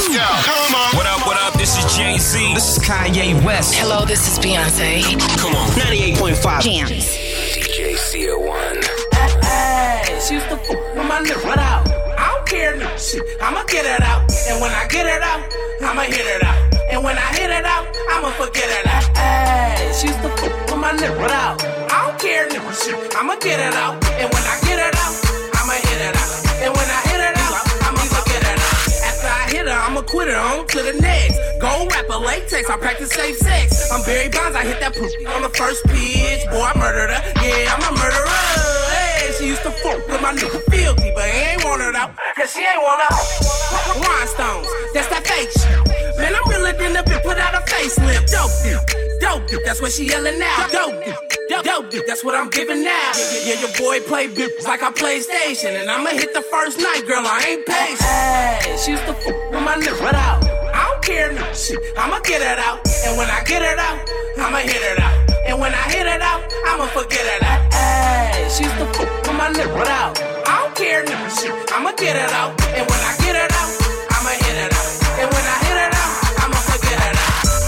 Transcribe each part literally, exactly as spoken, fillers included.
Let's go. Come on. What up, what up? This is Jay-Z. This is Kanye West. Hello, this is Beyonce. Come on. ninety-eight point five Jams. D J C O one. Hey, she used to fuck with my lip right out. I don't care no shit. I'ma get it out. And when I get it out, I'ma hit it out. And when I hit it out, I'ma forget it out. Hey, she used to fuck with my lip right out. I don't care no shit. I'ma get it out. And when I get it out, I'ma hit it out. And when I hit it out, I'ma forget it out. After I hit her, I'ma quit her on to the next. Gold rapper, latex, I practice safe sex. I'm Barry Bonds, I hit that pussy on the first pitch. Boy, I murdered her. Yeah, I'm a murderer. Hey, she used to fuck with my nigga Filthy, but he ain't want her out. Cause she ain't want her. Rhinestones, that's that fake shit. Man, I'm realer than the bitch put out a facelift. Dope dude, dope dude, that's what she yelling now. Dope dude. Dope, that's what I'm giving now. Yeah, yeah, your boy play bitches like I play station. And I'ma hit the first night, girl, I ain't patient. Hey, she used to fuck with my nigga right out. I don't care no shit, I'ma get it out. And when I get it out, I'ma hit it out. And when I hit it out, I'ma forget it out. Hey, she used to fuck with my nigga right out. I don't care no shit, I'ma get it out. And when I get it out, I'ma hit it out. And when I hit it out, I'ma forget it out.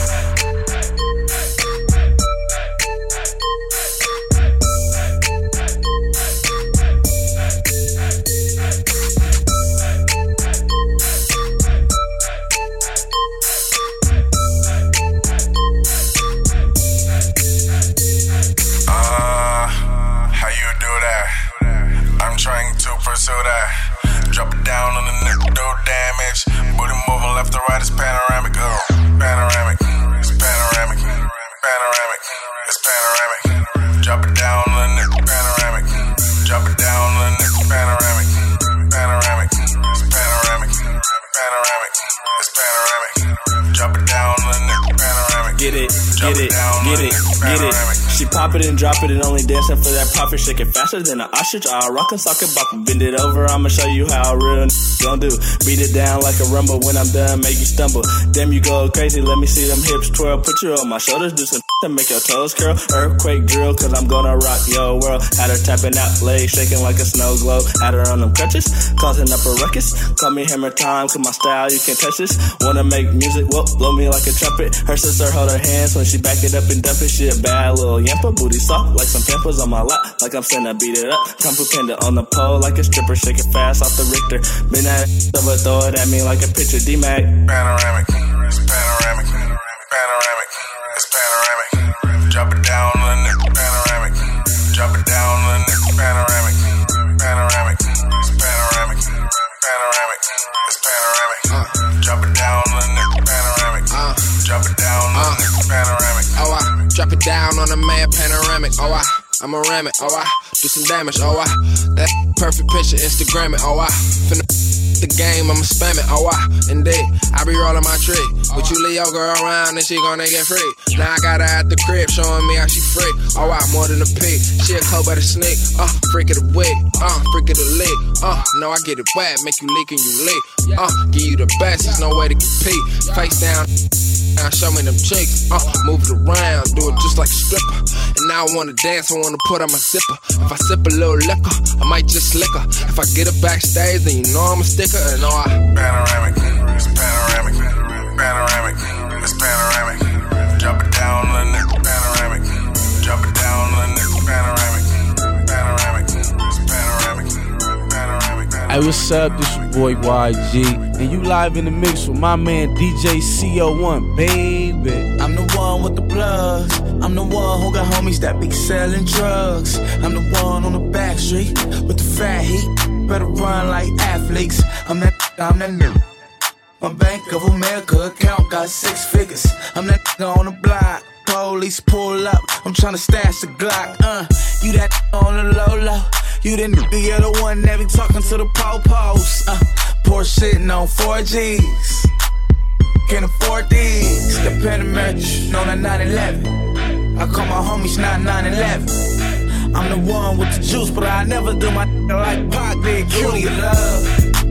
Trying to pursue that. Drop it down on the neck, do damage. Booty moving left to right, it's panoramic. Oh, panoramic. It's panoramic. Panoramic. It's panoramic. Drop it down on the neck, panoramic. Drop it down on the neck, panoramic. Panoramic. It's panoramic. Panoramic. It's panoramic. Drop it down on the neck, panoramic. Get it, get it, get it, get it. She pop it and drop it and only dancing for that profit. Shake it faster than an ostrich. I'll rock and sock it, bop it, bend it over. I'ma show you how a real n- gon' do. Beat it down like a rumble. When I'm done, make you stumble. Damn, you go crazy. Let me see them hips twirl. Put you on my shoulders, do some to make your toes curl. Earthquake drill, cause I'm gonna rock your world. Had her tapping out, legs shaking like a snow globe. Had her on them crutches, causing up a ruckus. Call me Hammer Time, cause my style, you can't touch this. Wanna make music, whoop, blow me like a trumpet. Her sister hold her hands when she back it up and dump it. She a bad little yamper, booty soft like some pampers on my lap. Like I'm finna beat it up. Kung Fu Panda on the pole like a stripper, shake it fast off the Richter. Been at it, over, throw it at me like a picture. D-Mac. Panoramic, it's panoramic, panoramic, it's panoramic. Drop it down on the neck, panoramic. Drop it down on the neck, panoramic. Panoramic, it's panoramic, panoramic, it's panoramic. Uh, drop it down on the neck, panoramic. Uh, drop it down on the neck, panoramic. Oh, I drop it down on the man, panoramic. Oh, I, I'ma ram it. Oh, I do some damage. Oh, I that perfect picture, Instagram it. Oh, I finna the game, I'ma spam it. Oh, I indeed, I be rolling my tree. But you leave your girl around and she gonna get free. Now I got her at the crib, showing me how she free. Oh, I more than a pig. She a cold by the snake. Uh, freak of the wig. Uh, freak of the leg. Uh, no, I get it wet, make you leak and you leak. Uh, give you the best, there's no way to compete. Face down. Now show me them cheeks, uh, move it around, do it just like a stripper. And now I wanna dance, I wanna put on my zipper. If I sip a little liquor, I might just lick her. If I get her backstage, then you know I'm a sticker. And all I panoramic, it's panoramic, panoramic, it's panoramic. Drop it down on the neck, panoramic. Drop it down on the neck, panoramic, panoramic, it's panoramic, panoramic. Hey, what's up? This your boy Y G, and you live in the mix with my man D J C O one, baby. I'm the one with the plugs. I'm the one who got homies that be selling drugs. I'm the one on the back street with the fat heat. Better run like athletes. I'm that, I'm that nigga. My Bank of America account got six figures. I'm that nigga on the block. Police pull up. I'm tryna stash the Glock. Uh, you that on the low low. You the nigga, you're the one that be talking to the po-pos. Uh, poor shitting on four G's. Can't afford these. The Panamericans, no, not nine eleven. I call my homies not nine eleven. I'm the one with the juice, but I never do my like Pac did. Booty love.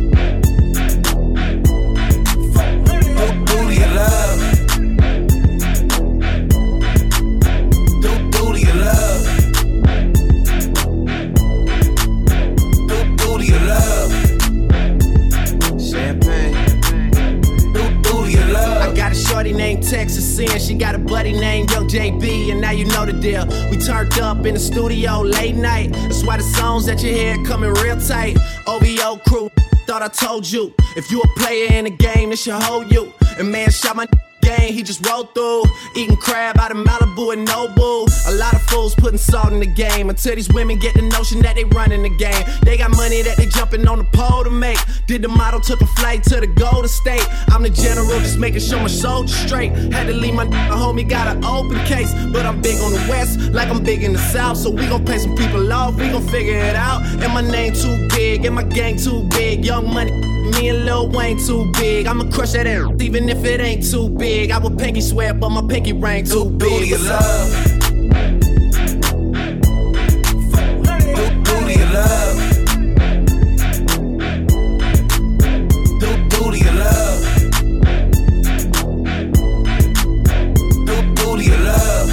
Booty love. Booty love. Booty love. Champagne. shorty named Texas Sin. She got a buddy named Young J B, and now you know the deal. We turned up in the studio late night. That's why the songs that you hear coming real tight. O V O crew, thought I told you. If you a player in the game, it should hold you. And man shot my game, he just rolled through. Eating crab out of Malibu and Nobu. A lot of fools putting salt in the game. Until these women get the notion that they running the game. They got money that they jumping on the pole to make. Did the model, took a flight to the Golden State. I'm the general, just making sure my soldiers straight. Had to leave my homie, got an open case. But I'm big on the west, like I'm big in the south. So we gon' pay some people off, we gon' figure it out. And my name too big, and my gang too big. Young Money, me and Lil Wayne too big. I'ma crush that air, even if it ain't too big. I would pinky swear, but my pinky ring too big. What's up? Who do you love? Who, who do you love? Who, who do you love?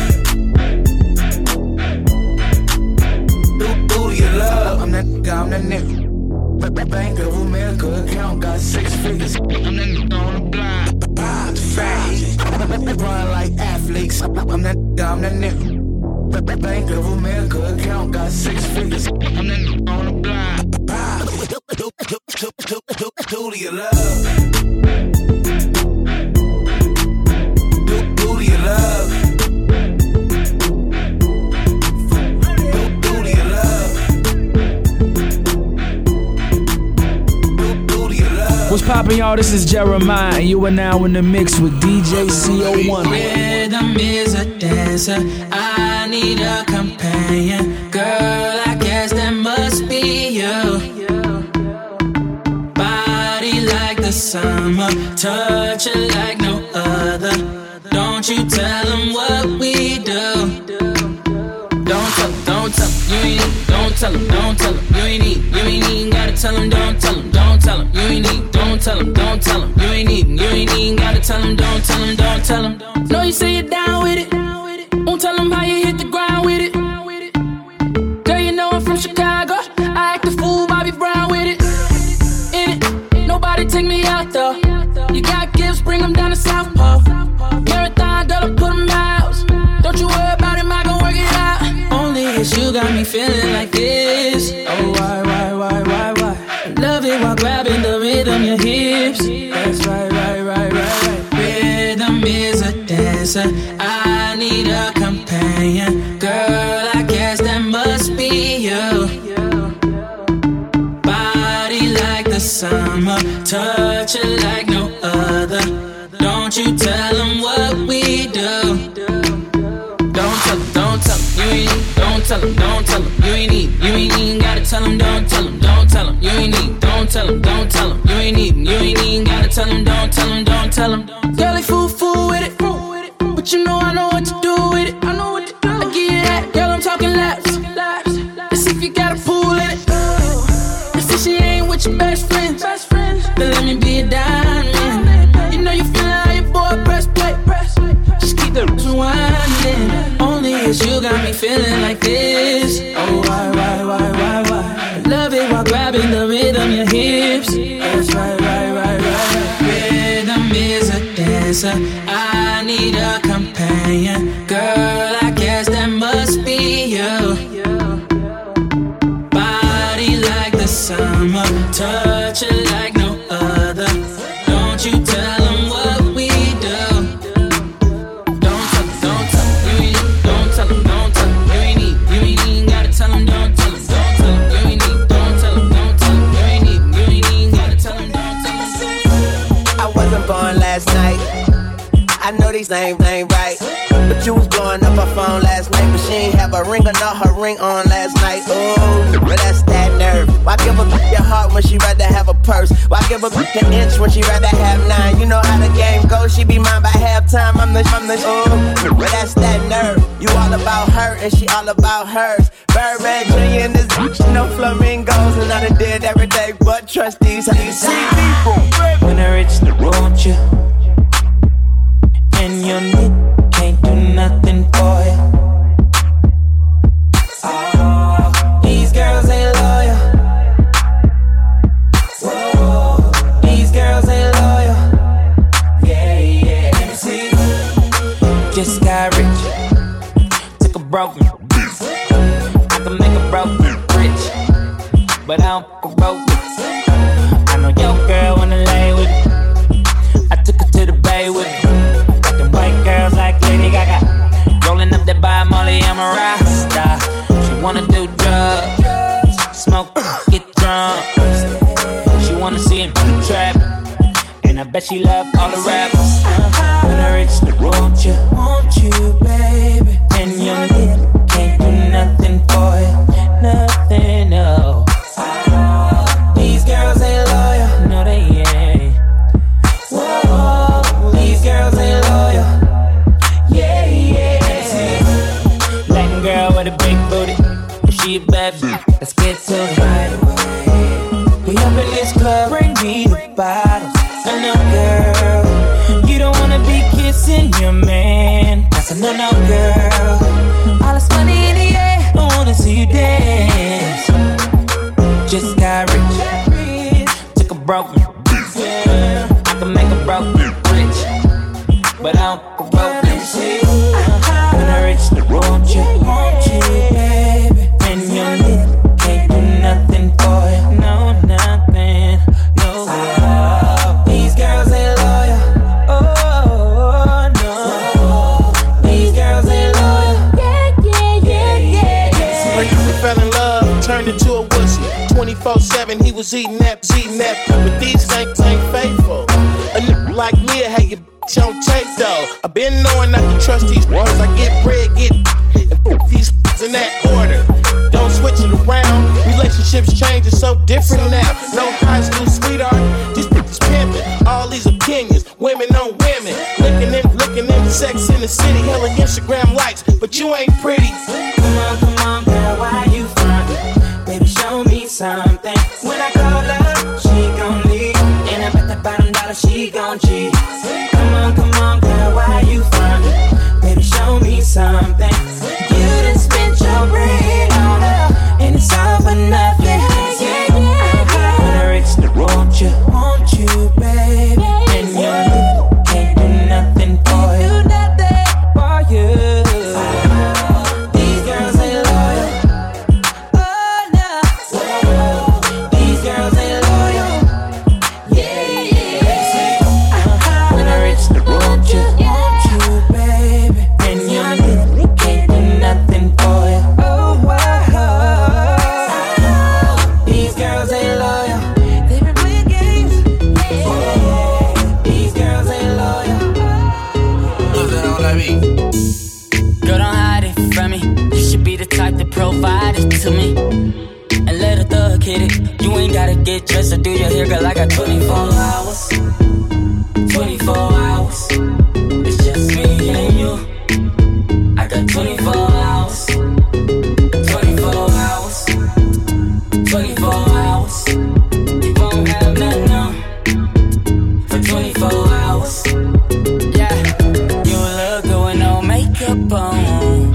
Who, who do you love? I'm that nigga, I'm that nigga. Bank of America account got six figures. I'm that nigga on the block. The fat run like athletes. I'm that nigga, I'm that nigga. Bank of America account got six figures. I'm that nigga on the block. Who do you love? Who, who do you love? Who do you love? Who do you love? What's poppin', y'all? This is Jeremiah, and you are now in the mix with D J C O one. Rhythm is a dancer. I need a companion. Girl, I guess that must be you. Body like the summer, touch it like no other. Don't you tell them what we do. Don't tell them, don't tell them, you ain't need. Don't tell them, don't tell them, you ain't need. You ain't even gotta tell them, don't tell them, don't tell them, you ain't need. Don't tell them, don't tell them, you ain't even, you ain't even gotta tell them, don't tell them, don't tell them. Know you say you're down with it. Won't tell them how you hit the ground with it. Girl, you know I'm from Chicago. I act a fool, Bobby Brown with it. In it, nobody take me out though. You got gifts, bring them down to South Pole. Marathon, girl, I put them out. Don't you worry about him, I gon' work it out. Only it's you got me feeling like this. Oh, why, why, why, why, why? Love it while grabbing the rhythm, your hips. That's right, right, right, right, right. Rhythm is a dancer. I need a companion. Girl, I guess that must be you. Body like the summer, touch it like no other. Don't you tell them what we do. Don't tell them, don't tell them, you ain't need. Don't tell them, don't tell them, you ain't need. You ain't even gotta tell them, don't tell them, don't tell them, you ain't need. Don't tell them, don't tell them, you ain't need. You ain't even gotta tell them, don't tell them, don't tell them. Girl, they fool, fool with it. But you know I know what to do with it. I know what to do. I give you that, girl, I'm talking laps. Let's see if you got a pool in it. Let's see she ain't with your best friends. Then let me be a diamond. You know you feelin' how your boy press play. Just keep the rewinding. Only it's you got me feeling like this. Oh, why, why, why, why, why? Love it while grabbing the rhythm, your hips. That's right, right, right, right, right. Rhythm is a dancer. I need a companion. Girl, I guess that must be you. Body like the summer, touch it like no other. Don't you tell them what we do. Don't tell them, don't tell them, you ain't need. Don't tell them, don't tell them, you ain't need. You ain't even gotta tell them, don't tell them, don't tell them, you ain't need. Don't tell them, don't tell them, you ain't need. You ain't even gotta tell them, don't tell them. I wasn't born last night. I know these names ain't right. But you was blowing up her phone last night. But she ain't have a ring or not her ring on last night. Ooh, but that's that nerve. Why give a bitch your heart when she rather have a purse? Why give a bitch an inch when she rather have nine? You know how the game goes. She be mine by halftime. I'm the, I'm the, ooh, but that's that nerve. You all about her and she all about hers. Birdman Junior and this bitch, no flamingos. And I done did every day but trust these. When I reach the road, you and your knee can't do nothing for you. Oh, these girls ain't loyal. Whoa, these girls ain't loyal. Yeah, yeah. Let me see Bet she love all the rappers. When I reach the want you, want you, baby. And your lip can't do nothing for you, nothing, no. These girls ain't loyal, no they ain't. Whoa, these girls ain't loyal. Yeah, yeah. Latin girl with a big booty, she a bad bitch. Let's get to it right away. We up in this club, bring me the bottles. I know, girl, you don't wanna be kissing your man. That's a no-no, girl. All this money in the air, I wanna see you dance. Just got rich, took a broke one. I can make a broke rich, but I don't fuck a broke bitch. When I reach the want you, want you, baby. And your lip can't do nothing for you, no, nothing, no. These girls ain't loyal, oh, no. These girls ain't loyal, yeah, yeah, yeah, yeah, yeah. When we fell in love, turned into a wussy. twenty-four seven, he was eating that, eating that. But these things ain't faithful. A nigga like me, I had your bitch on tape though. I been knowing not to trust these ones. I get bread, get and put these in that order. Don't switch it around. Relationships change, it's so different now. No high school sweetheart, these bitches pimping. All these opinions, women on women. Looking in, looking in, sex in the city, hella Instagram likes, but you ain't pretty. Come on, come on, girl, why you frontin'? Baby, show me something. When I call her, she gon' leave. And I bet the bottom dollar she gon' cheat. Come on, come on, girl, why you frontin'? Baby, show me something. You done spent your bread on her, and it's all for nothing. Yeah, yeah, yeah. When I reach the want you, want you, baby. And your lip can't do nothing for you, nothing for you. These girls ain't loyal. Oh no, these girls ain't loyal. Yeah, yeah. When I reach the want you, want you, baby. And your lip can't do nothing for you. Oh wow, these girls ain't loyal. They been playing games. These girls ain't loyal. Nothing on that beat. Girl, don't hide it from me. You should be the type to provide it to me. And let a thug hit it. You ain't gotta get dressed or do your hair, girl. I got twenty-four hours. twenty-four hours. It's just me and you. I got twenty-four hours. twenty-four hours. twenty-four hours. You won't have nothing on for twenty-four hours. Yeah, you look good with no makeup on.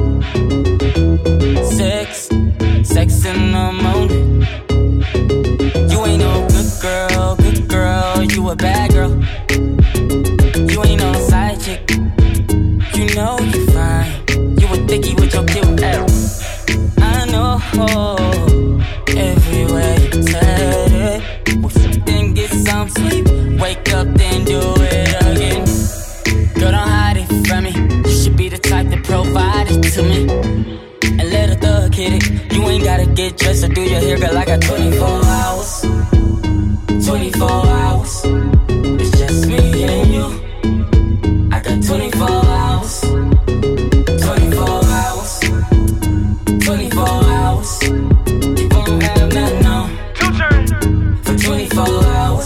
Sex, sex in the morning. You ain't no good girl, good girl. You a bad girl. You ain't no side chick. You know you fine. You a thickie with your cute ass. I know. Everywhere you turn it, then get some sleep. Wake up, then do it again. Girl, don't hide it from me. You should be the type to provide it to me. And let a thug hit it. You ain't gotta get dressed or do your hair, girl. I got twenty-four hours. twenty-four hours. It's just me and you. I got twenty-four hours. twenty-four hours. twenty-four hours. You won't have nothing on for twenty-four hours.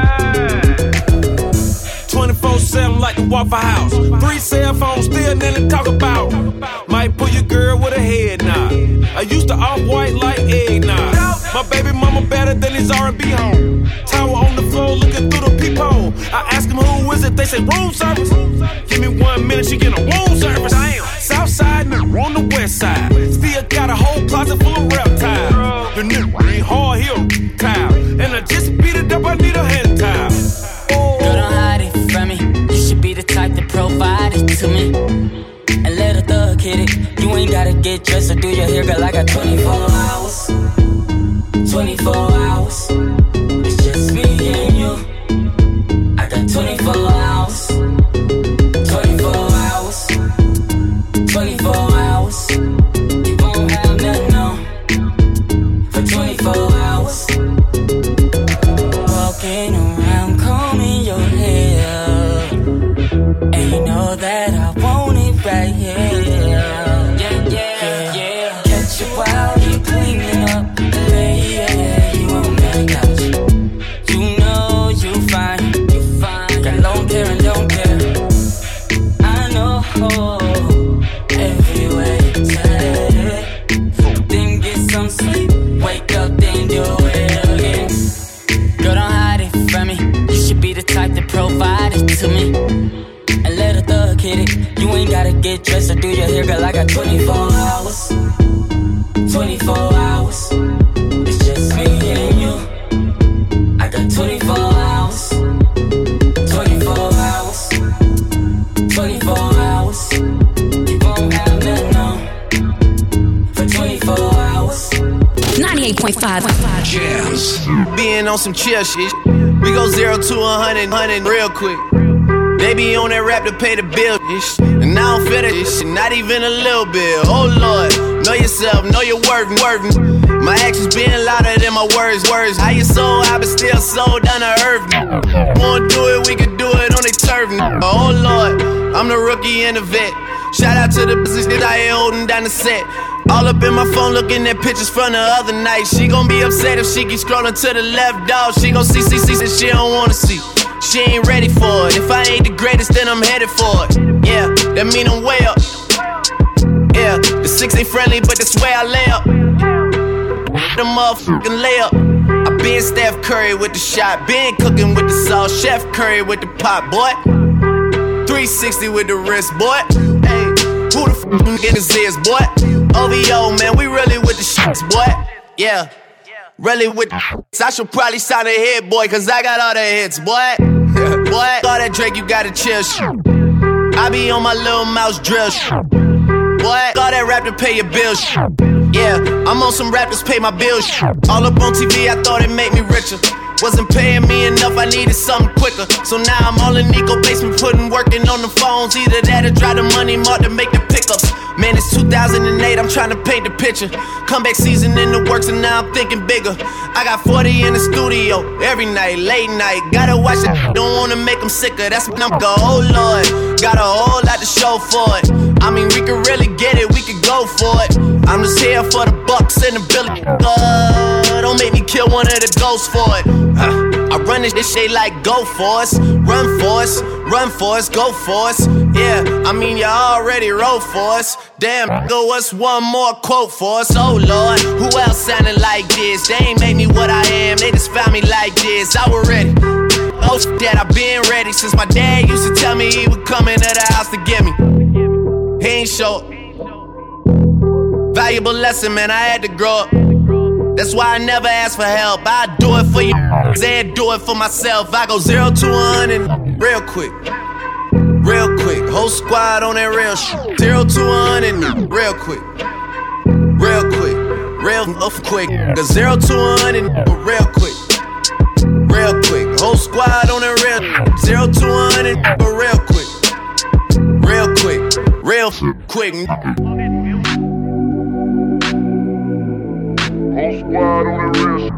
twenty-four seven like the Waffle House. Three cell phones still nothing to talk about. Might pull your girl with a head nod. I used to off-white like eggnog. My baby mama better than his R and B home. Tower on the floor looking through the peephole. I ask him who is it, they say room service. Give me one minute, she get a room service. South side, nigga on the west side. Still got a whole closet full of reptiles. The nigga ain't hard, he a towel. And I just beat it up, I need a hand towel. Girl, don't hide it from me. You should be the type to provide it to me. And let a thug hit it. You ain't gotta get dressed or do your hair, girl. I got twenty-four hours. twenty-four hours. It's just me and you. I got twenty-four hours. twenty-four hours. twenty-four hours. You won't have nothing on for twenty-four hours. Walking around, call me your know that I want it right here. Yeah, yeah, yeah, yeah. Catch you while you cleaning up. Hey, yeah, you on that couch. You know you fine, you fine. Got long hair and don't care. I know every way you turn it. Then get some sleep, wake up, then do it again. Girl, don't hide it from me. You should be the type to provide it to me. And let a thug hit it. You ain't gotta get dressed or do your hair, girl. I got twenty-four hours. twenty-four hours. It's just me and you. I got twenty-four hours. twenty-four hours. twenty-four hours. You won't have nothing on for twenty-four hours. ninety-eight point five Jams. Being on some chill shit. We go zero to a hundred, hundred real quick. They be on that rap to pay the bill, and I don't feel that shit, not even a little bit. Oh Lord, know yourself, know your worth, worth. My actions being louder than my words, words. How you soul, I been still sold down to earth. Wanna do it, we can do it on the turf. Oh Lord, I'm the rookie and the vet. Shout out to the business that I ain't holding down the set. All up in my phone looking at pictures from the other night. She gon' be upset if she keep scrolling to the left, dog. She gon' see, see, see, that she don't wanna see. She ain't ready for it. If I ain't the greatest, then I'm headed for it. Yeah, that mean I'm way up. Yeah, the six ain't friendly, but that's where I lay up. The motherfucking layup. I been Steph Curry with the shot, been cooking with the sauce, Chef Curry with the pot, boy. three sixty with the wrist, boy. Hey, who the f*** in his ears, boy? O V O, man, we really with the shits, boy. Yeah. Really with the hits. I should probably sign a hit, boy, cause I got all the hits, boy. Boy, all that Drake, you gotta chill, shit. I be on my little mouse drill, shit. Boy, all that rap to pay your bills, shit. Yeah, I'm on some rappers pay my bills, shit. All up on T V, I thought it made me richer. Wasn't paying me enough, I needed something quicker. So now I'm all in Nico basement, putting working on the phones. Either that or drive the money mark to make the pickups. Man, it's two thousand eight, I'm trying to paint the picture. Comeback season in the works and now I'm thinking bigger. I got forty in the studio, every night, late night. Gotta watch it, don't wanna make them sicker. That's when I'm go, oh Lord. Got a whole lot to show for it. I mean, we could really get it, we could go for it. I'm just here for the bucks and the billy. Uh, don't make me kill one of the ghosts for it. Uh, I run this, this shit like go for us. Run for us, run for us, go for us. Yeah, I mean, you already wrote for us. Damn, go what's one more quote for us? Oh Lord, who else sounded like this? They ain't made me what I am, they just found me like this. I was ready. Oh, that I been ready since my dad used to tell me he would come into the house to get me. He ain't show. Valuable lesson, man, I had to grow up. That's why I never ask for help. I do it for you, and do it for myself. I go zero to one and real quick. Real quick, whole squad on that real shit. Zero to one and real quick. Real quick, real off quick. The zero to one and real quick. Real quick, whole squad on that real. Zero to one and real quick. Real quick, real quick. Whole squad on the wrist.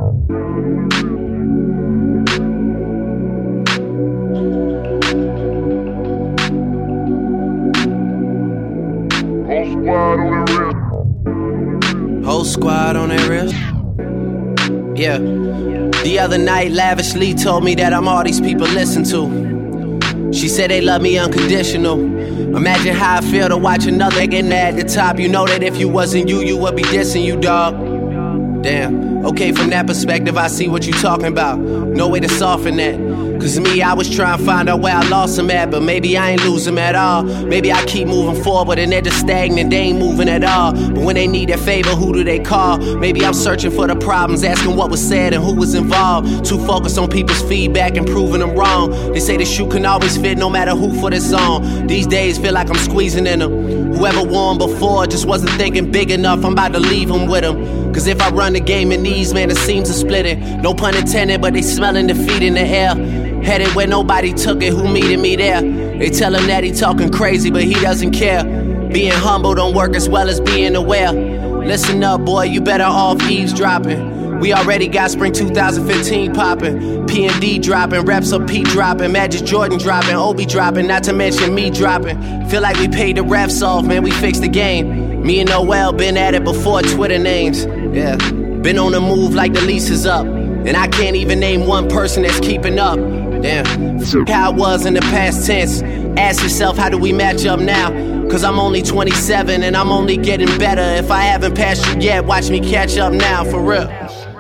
Whole squad on that wrist. Yeah. The other night, Lavishly told me that I'm all these people listen to. She said they love me unconditional. Imagine how I feel to watch another getting at the top. You know that if you wasn't you, you would be dissing you, dog. Damn, okay, from that perspective, I see what you talking about. No way to soften that. Cause me, I was trying to find out where I lost him at, but maybe I ain't lose him at all. Maybe I keep moving forward and they're just stagnant, they ain't moving at all. But when they need their favor, who do they call? Maybe I'm searching for the problems, asking what was said and who was involved. Too focused on people's feedback and proving them wrong. They say the shoe can always fit no matter who for the song. These days feel like I'm squeezing in them. Whoever won before just wasn't thinking big enough, I'm about to leave them with them. Cause if I run the game in these, man, it seems to split it. No pun intended, but they smelling defeat in the air. Headed where nobody took it, who meeted me there? They tell him that he talking crazy, but he doesn't care. Being humble don't work as well as being aware. Listen up, boy, you better off eavesdropping. We already got spring two thousand fifteen poppin'. P and D dropping, reps up P dropping, Magic Jordan dropping, Obi dropping, not to mention me dropping. Feel like we paid the refs off, man, we fixed the game. Me and Noel been at it before Twitter names. Yeah, been on the move like the lease is up. And I can't even name one person that's keeping up. Damn, how it was in the past tense. Ask yourself, how do we match up now? Cause I'm only twenty-seven and I'm only getting better. If I haven't passed you yet, watch me catch up now, for real.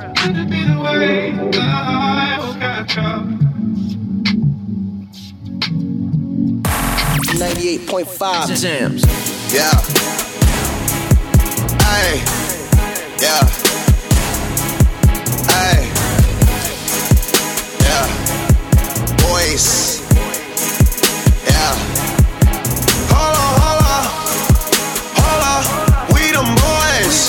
ninety-eight point five Jams. Yeah. Hey. Yeah. Hey. Yeah. Boys. Yeah. Hold on, hold on. Hold on. We them boys.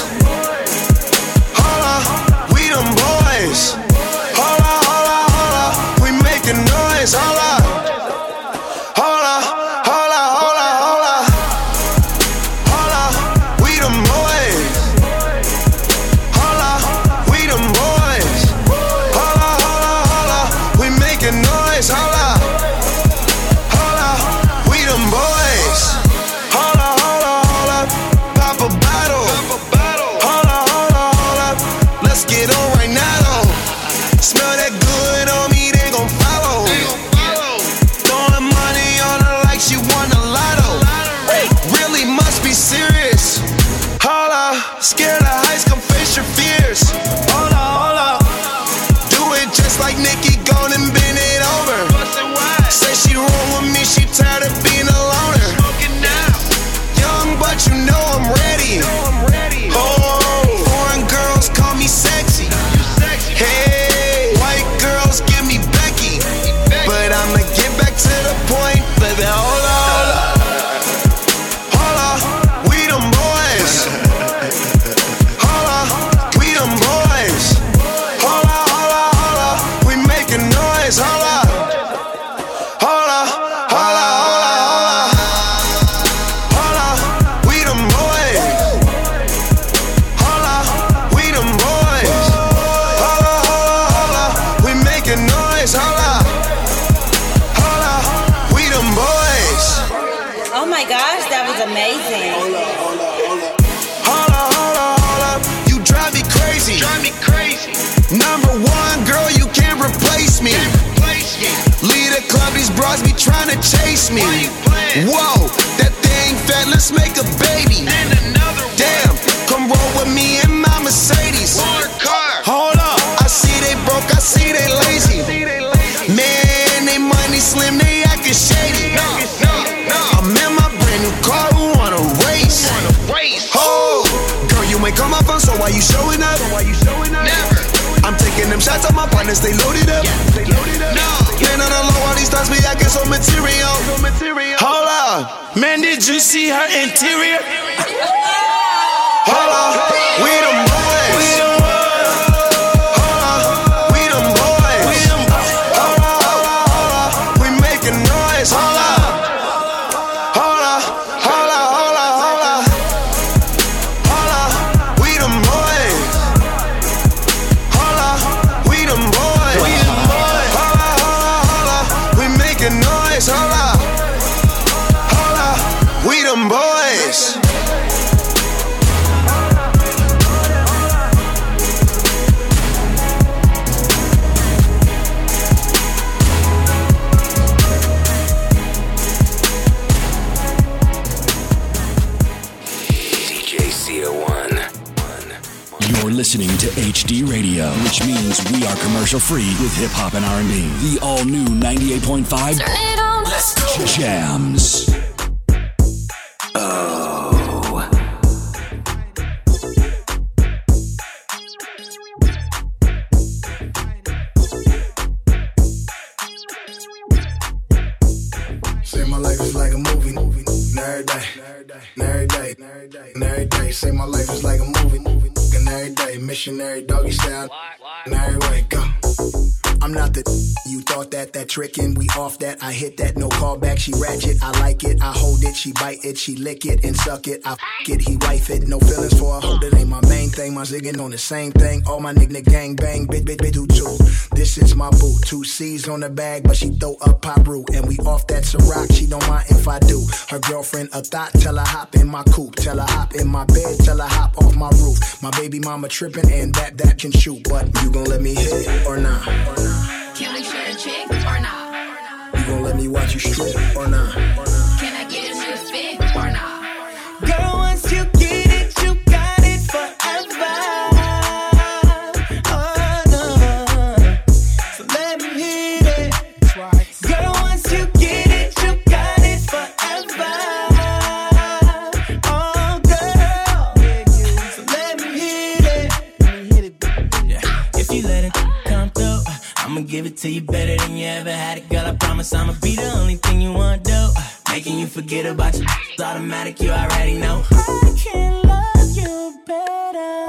Hold on. We them boys. Hold on, hold on, hold on. We making noise. Hold on. Hold on. Hold on, hold on, hold on. Hold on. We them boys. Hold on. We them boys. Hold on, hold on, hold on. We making noise. Hold on. Hold on. We them boys. Hold on, hold on, hold on. Pop a bottle. Hold on, hold on, hold on. Let's get on right now, though. Smell that good on me, they gon' follow. Throwing money on her like she won a lotto. Really must be serious. Hold up, scared of heights, come face your fears. Hold up, hold up. Do it just like Nicki, gone and bend it over. Say she roll with me, she tired of being a loner. Young, but you know I'm ready. Oh, foreign girls call me sexy. Hey, white girls give me Becky. But I'ma get back to the point, baby. Hold on, hold on. Hold on, we them boys. Hold on, we them boys. Hold on, hold on, hold on. We making noise. Hold on. Hold on, hold on, hold on, hold on. Hold on, we them boys. Hold on, we them boys. Hold on, hold on, hold on. We making noise. Hold on. Hold on, we them boys. Oh my gosh, that was amazing. Hold on, hold on, hold on. You drive me crazy. Drive me crazy. Number one, girl, you can't replace me. Lead a club, these bras be trying to chase me. Whoa, that thing fat, let's make a baby. Damn, come roll with me in my Mercedes. Hold up, I see they broke, I see they lazy. Man, they money slim, they actin' shady. I'm in my brand new car, who wanna race? Oh, girl, you ain't come up on, so why you showing up? Never. I'm taking them shots at my partners, they loaded up. Man, on the low, all these times we acting so material. Hold up, man, did you see her interior? Hold up, we them boys. Hold up, we them boys. Hold up, hold up, hold up, we making noise. Hold up. Hold up, hold up, hold up, hold up. Hold up, we them boys. Hold up, we them boys. Hold up, hold up, hold up, we making noise. Hold up, hold up, we them boys. D J C O one. You're listening to H D Radio, which means we are commercial free with hip hop and R and B. The all new ninety-eight point five Turn it on. Let's go. Jams. Oh. Say my life is like a movie, movie, and every day, and every day, and every day. Say my life is like a movie, movie, and every day. Missionary doggy style, and every way go. I'm not the you thought that, that trickin', we off that, I hit that, no callback, she ratchet, I like it, I hold it, she bite it, she lick it and suck it, I f it, he wife it, no feelings for a hoe, that ain't my main thing, my ziggin' on the same thing, all my nigga gang bang, bit bit bit do too, this is my boo, two C's on the bag, but she throw up pop root, and we off that Ciroc, she don't mind if I do, her girlfriend a thought, tell her hop in my coupe, tell her hop in my bed, tell her hop off my roof, my baby mama trippin' and that that can shoot, but you gon' let me hit it or not? Can we share a chick or not? You gon' let me watch you strip or not? Can I get a new spit or not? Girl, once you get it, you got it forever. Oh no, so let me hit it. Girl, once you get it, you got it forever. Oh girl, so let me hit it. Yeah. If you let it come through, I'ma give it to you better than you ever had it, girl. I promise I'ma be the only thing you want to do. Making you forget about your it's automatic, you already know. I can love you better.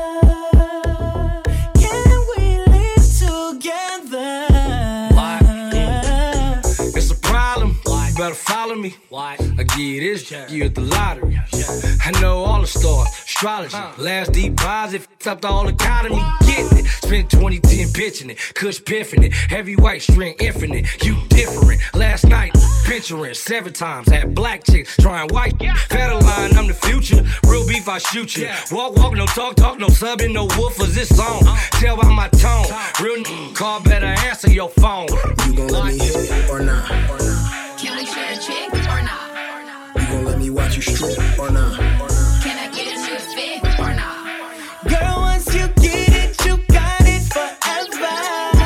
Can we live together? Why? It's a problem. Why? You better follow me. Why? I give you this, yeah. You at the lottery. Yeah. I know all the stars, astrology, huh. Last deposit, up the whole economy. Getting it. Spent twenty ten pitching it, Kush piffing it, heavyweight string infinite. You different. Last night, picturing seven times. Had black chicks trying white. Federal line, I'm the future. Real beef, I shoot you. Walk, walk, no talk, talk, no subbing, no woofers. This song. Tell by my tone. Real n- call, better answer your phone. You gon' let me hit it or not? Can we share a chick or not? You gon' let me watch you strip or not? Can I get a new spit or not? Girl, once you get it, you got it forever.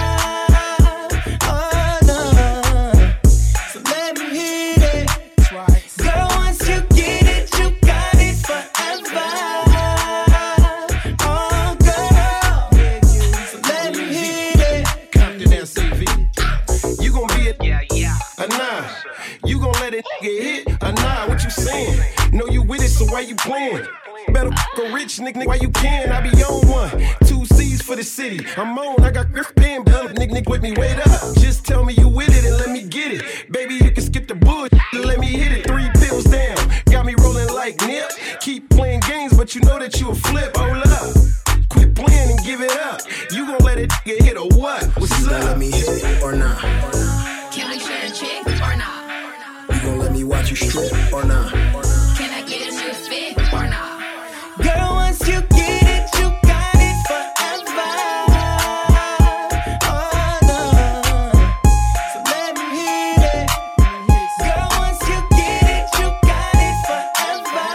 Oh no, so let me hit it. Girl, once you get it, you got it forever. Oh girl, so let me hit it. Compton S C V. You gon' be a yeah, yeah. a nine. You gon' let it get hit a nine. What you saying? Know you with it, so why you playing? Better f*** a rich nigga while you can. I be on one. Two C's for the city. I'm on. I got Griff pen. Nigga, nigga with me. Wait up. Just tell me you with it and let me get it. Baby, you can skip the bull. Let me hit it. Three pills down. Got me rolling like Nip. Keep playing games, but you know that you a flip. Hold up. Quit playing and give it up. You gon' let it get hit or what? What's you up? Let me hit it or not? Can we share a chick or not? You gon' let me watch you strip or not? Can I get a new spit or not? Girl, once you get it, you got it forever. Oh no, so let me hit it. Girl, once you get it, you got it forever.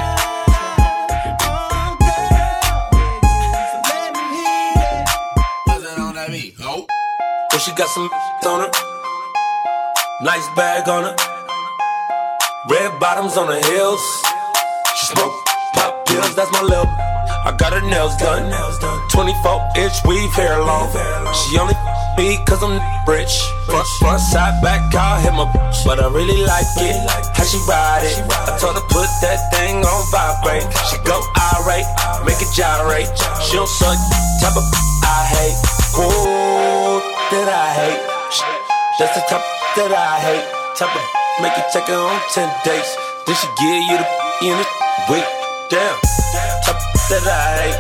Oh girl, so let me hit it. What's that on that beat? Oh, well, she got some on her, nice bag on her, red bottoms on her heels. She smoke pop pills, that's my lil'. I got her nails done, twenty-four inch weave hair long. She only me cause I'm rich. Front, front, side, back, I'll hit my bitch. But I really like it, how she ride it. I told her put that thing on vibrate. She go irate, make it gyrate. She don't suck, type of I hate. Ooh, that I hate. That's the type that I hate. Type of make you take her on ten dates. Then she give you the in it. Wait, damn, top that I hate.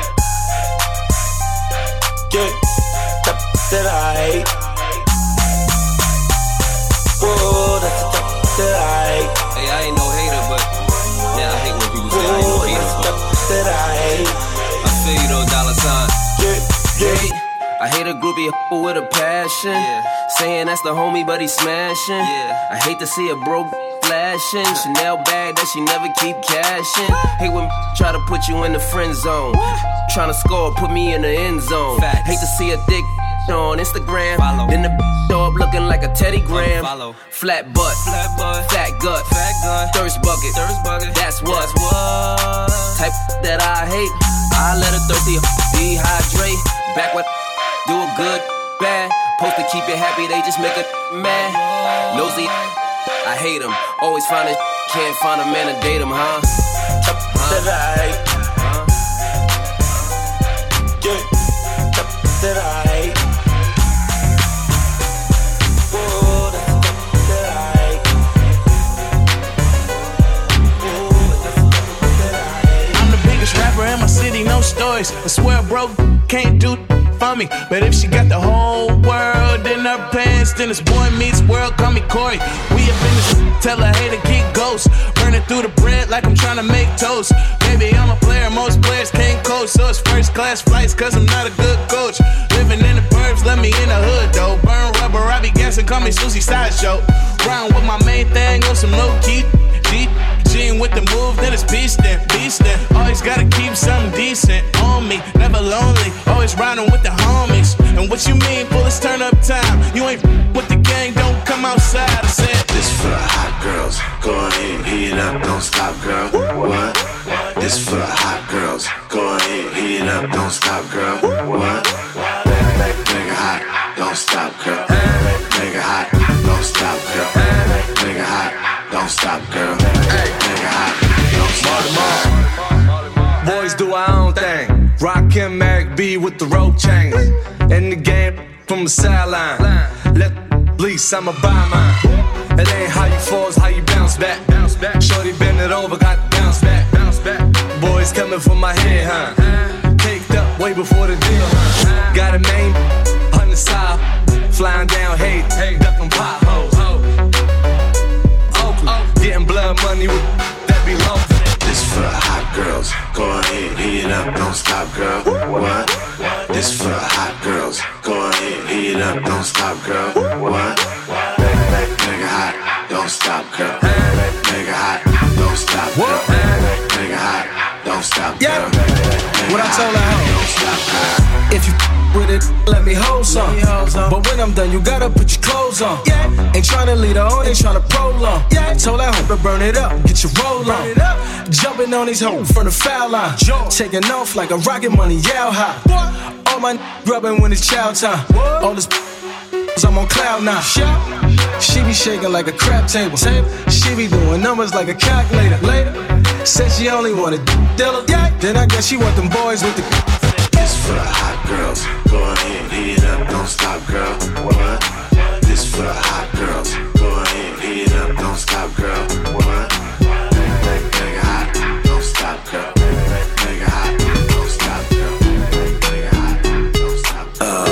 Yeah, top that I hate. Whoa, that's the top that I hate. Hey, I ain't no hater, but yeah, I hate when people say I ain't no hater. That's the top that I hate. I feel you though, dollar sign. Yeah, yeah. I hate a groupie with a passion. Yeah. Saying that's the homie, but he smashing. Yeah. I hate to see a broke flashing. Chanel bag that she never keep cashing. Hate when try to put you in the friend zone. Trying to score, put me in the end zone. Facts. Hate to see a thick on Instagram. Follow. Then the show up looking like a Teddy Graham. Follow. Flat butt, flat butt, fat gut, fat gut, thirst bucket, thirst bucket. That's what, That's what. Type that I hate. I let a thirsty dehydrate. Back what do a good, bad. Supposed to keep you happy, they just make a mad. Nosy, I hate them. Always find a can't find a man to date them, huh? Top that I hate. Yeah, top that I hate. choice. I swear, bro, can't do for me. But if she got the whole world in her pants, then it's boy meets world, call me Corey. We up in this, tell her hey to get ghost. Burning through the bread like I'm trying to make toast. Baby, I'm a player, most players can't coach. So it's first class flights, cause I'm not a good coach. Living in the burbs, let me in the hood though. Burn rubber, I be gassing, call me Susie Sideshow. Round with my main thing on some low key. Deep G with the move, then it's beastin', beastin'. Always gotta keep something decent on me, never lonely. Always riding with the homies. And what you mean, pull this turn up time? You ain't with the gang, don't come outside. I said this for the hot girls. Go ahead, heat it up, don't stop, girl. What? This for the hot girls. Go ahead, heat it up, don't stop, girl. What? Nigga hot, don't stop, girl. Nigga hot, don't stop, girl. Nigga hot, don't stop, girl. Nigga hot, don't stop, girl. Boys do our own thing. Rockin' Merrick B with the rope chains. In the game from the sideline. Let lease, I'ma buy mine. It ain't how you fall, it's how you bounce back. Bounce back. Shorty bend it over, got to bounce back. Bounce back. Boys coming from my head, huh? Caked up way before the deal, huh? Got a main on the side, flying down hate, hey, ducking potholes. Oakland, getting blood money with that be low. This for the hot girls. Go ahead, heat it up, don't stop, girl. What? This for the hot girls. Go ahead, heat it up, don't stop, girl. What? Nigga hot, don't stop, girl. Nigga hot, don't stop, girl. Nigga hot, don't stop, girl. Yeah. What I told her, don't stop, girl. If you with it, let me hold some. But when I'm done, you gotta put your clothes on. Yeah. Ain't tryna lead her on, ain't tryna prolong. Yeah. Told that hoe to burn it up, get your roll on. Jumping on these hoes from the foul line. Taking off like a rocket money, yow high. All my grubbing when it's chow time. All this I'm on cloud nine. She be shaking like a crap table. She be doing numbers like a calculator. Later, said she only wanted Dilla. Yeah. Then I guess she want them boys with the. This for the hot girls. Go ahead, heat it up, don't stop, girl. What? This for the hot girls. Go ahead, heat it up, don't stop, girl. What? Nigga hot, don't stop, girl. Nigga hot, don't stop, girl. Nigga hot, don't stop, girl. Oh,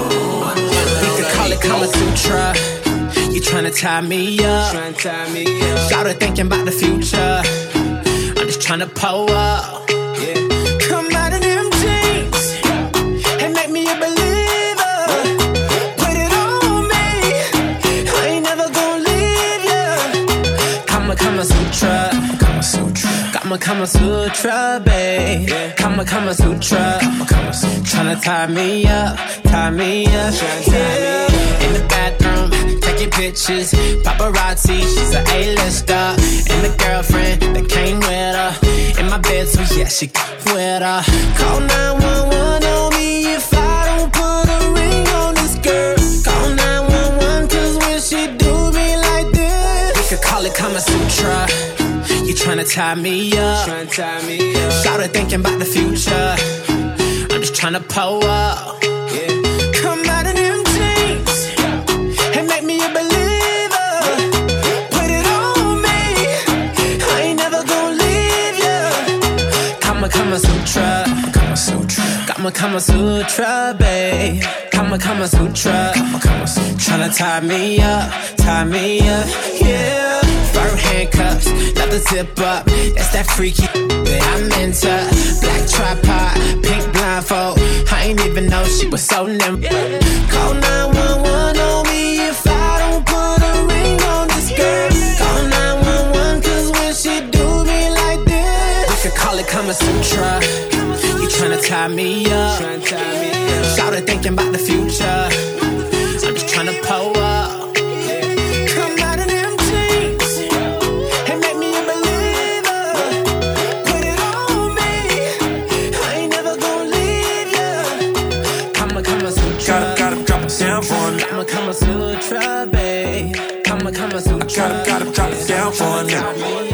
you could call it Kama Sutra. You tryna tie me up. Shout out thinking about the future. I'm just tryna pull up. Come out of them jeans and make me a believer. Put it on me. I ain't never gonna leave ya. Kama Kama Sutra. Kama Sutra. Kama Kama Sutra, babe. Kama Kama Sutra. Kama Kama Sutra. Tryna tie me up, tie me up. Yeah. In the bathroom, taking pictures. Paparazzi, she's an A-lister. And the girlfriend that came with her. In my bed, so yeah, she come with her. Call nine one one on me if I don't put a ring on this girl. Call nine one one, cause when she do me like this, we could call it Kama Sutra. You tryna tie me up. Shout out thinking about the future. I'm just tryna pull up. Come out of them jeans and make me a believer. Put it on me. I ain't never gonna leave ya. Kama Kama Sutra. Kama Sutra. Kama Kama Sutra, babe. Kama Kama Sutra. Kama Kama Sutra. Tryna tie me up, tie me up, yeah. Fur handcuffs, leather zip up. That's that freaky that I'm into. Black tripod, pink blindfold. I ain't even know she was so nimble. Call nine one one on me if I don't put a ring on this girl. Call nine one one, cause when she do me like this, we could call it Kama Sutra. You tryna tie me up. Shout out thinking about the future. I'm just tryna pull up. Come out of them jeans and make me a believer. Put it on me. I ain't never gonna leave ya. Kama Kama Sutra. Gotta, gotta drop it down for a nigga. Kama Kama Sutra, babe. Kama Kama Sutra. Gotta, gotta drop it down for a nigga.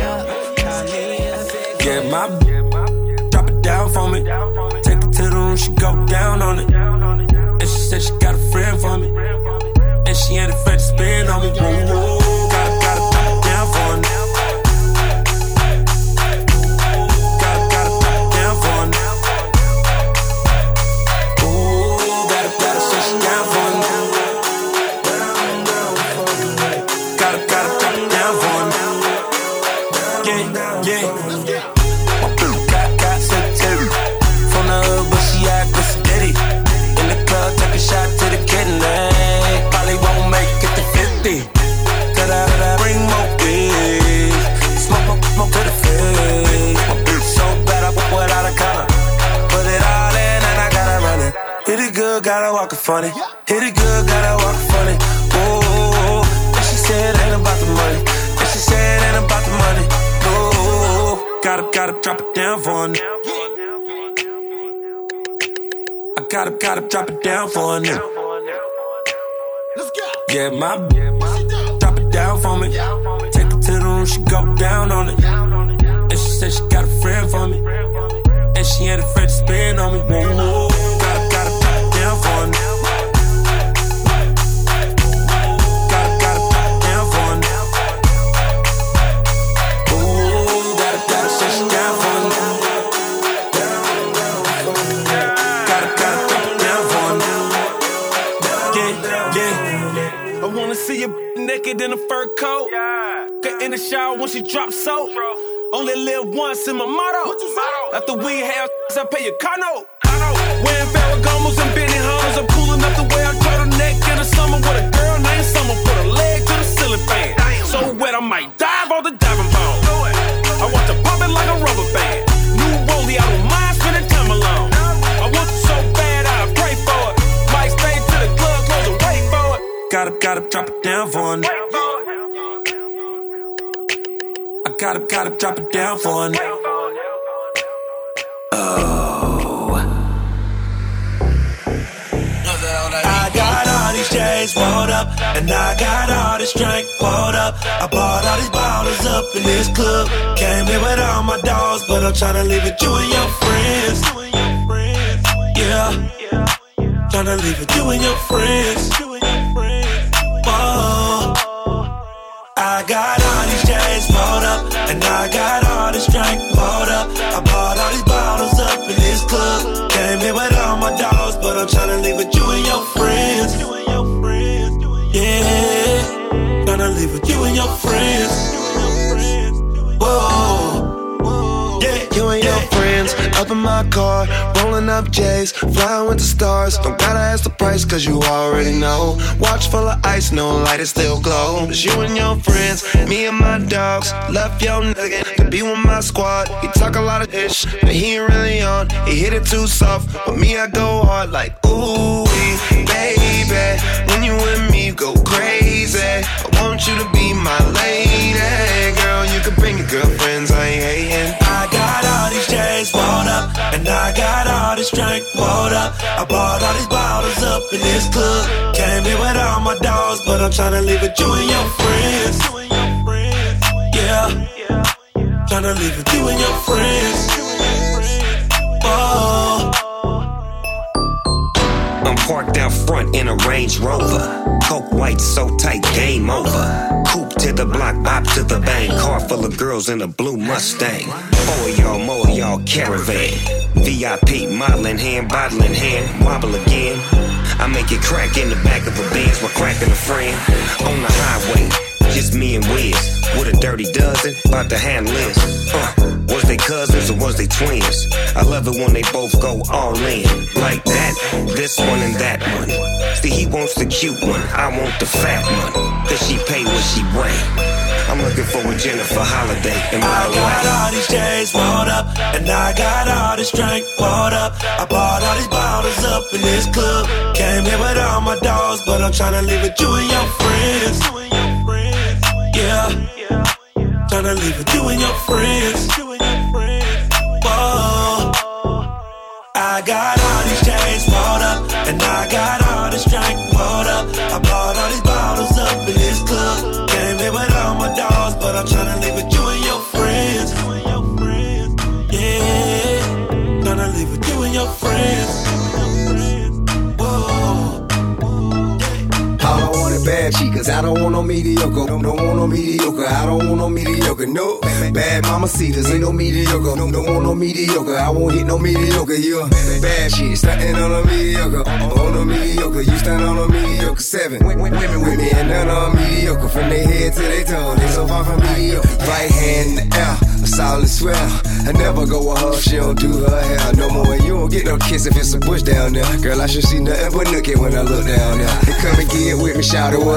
Yeah, my drop it down for me. Take it to the room, she go down on it. And she said she got a friend for me. And she ain't afraid to spin on me. Whoa, whoa. Gotta, gotta drop it down for a nigga. Gotta, gotta drop it down for a nigga. gotta walk it funny. Hit it good, gotta walk it funny. Ooh, and she said it ain't about the money. And she said it ain't about the money. Ooh, gotta, gotta drop it down for a nigga. I gotta, gotta drop it down for a nigga. Yeah, my drop it down for me. Take it to the room, she go down on it. And she said she got a friend for me. And she ain't afraid to spend on me. Whoa, gotta, gotta drop it down for a nigga. Gotta, gotta drop it down for a nigga. Ooh, gotta, gotta say she down for a nigga. Gotta, gotta drop it down for a nigga. Yeah, yeah. I wanna see you naked in a fur coat. Get in the shower when she drops soap. Only live once in my motto. After we have I pay your car note. Wearing Ferragamos and Benny Hunters. I'm cool enough the way I turtleneck in the summer with a girl named Summer. Put a leg to the ceiling fan. So wet I might dive on the diving board. I want to pop it like a rubber band. New rollie, I don't mind spending time alone. I want you so bad I pray for it. Might stay to the club, close and wait for it. Gotta, gotta drop it down for a nigga. I gotta, gotta drop it down for a nigga. Oh, I got all these chains rolled up, and I got all this drink poured up. I bought all these bottles up in this club. Came here with all my dogs, but I'm tryna leave with you and your friends. Yeah, tryna leave with you and your friends. Whoa, I got all these chains rolled up, and I got all this drink poured up. I bought all these bottles up in this club. Came here with all my dogs, but I'm tryna leave with you and your friends. Yeah, tryna leave with you and your friends. Whoa, yeah, you and your friends up in my car, rolling up J's, flying with the stars. Don't gotta ask the price, cause you already know. Watch full of ice, no light, it still glow. It's you and your friends, me and my dogs. Left your nigga to be with my squad. He talk a lot of ish, but he ain't really on. He hit it too soft, but me I go hard like ooh, baby. When you with me, you go crazy. I want you to be my lady. Girl, you can bring your girlfriends, I ain't hating. I got all these chains rolled up, and I got all this drink poured up. I bought all these bottles up in this club. Came here with all my dogs, but I'm tryna leave with you and your friends. Yeah, tryna leave with you and your friends. Oh, I'm parked out front in a Range Rover. Coke white so tight, game over. Coupe to the block, bop to the bang. Car full of girls in a blue Mustang. Four of y'all, more of y'all, caravan. V I P, model in hand, bottle in hand. Wobble again. I make it crack in the back of a Benz while cracking a friend. On the highway, just me and Wiz. With a dirty dozen, about to handle this. Uh, was they cousins or was they twins? I love it when they both go all in. Like that, this one and that one. See, he wants the cute one, I want the fat one. Cause she pay what she weigh. I'm looking for a Jennifer Holiday in my I got life. all these chains rolled up, and I got all this drink poured up. I bought all these bottles up in this club. Came here with all my dogs, but I'm tryna leave with you and your friends. Yeah, tryna leave with you and your friends. Whoa, I got all these chains rolled up, and I got all this drink poured up. I bought all these bottles up in this club. Came here with all my dogs, but I'm tryna leave with you and your friends. Yeah, tryna leave with you and your friends. All I want is bad chicas, I don't want no mediocre. Don't, don't want no mediocre, I don't want no mediocre. No, bad mamacitas, ain't no mediocre. Don't, don't want no mediocre, I won't hit no mediocre. Yeah, bad shit, stuntin' on a mediocre. On a mediocre, you stand on a mediocre. Seven women with me and none on mediocre. From their head to their toe, they so far from mediocre. Right hand in the air, a solid swell. I never go with her, she don't do her hair no more. And you don't get no kiss if it's a bush down there. Girl, I should see nothing but nookie when I look down there. They come and get with me, shout it, what better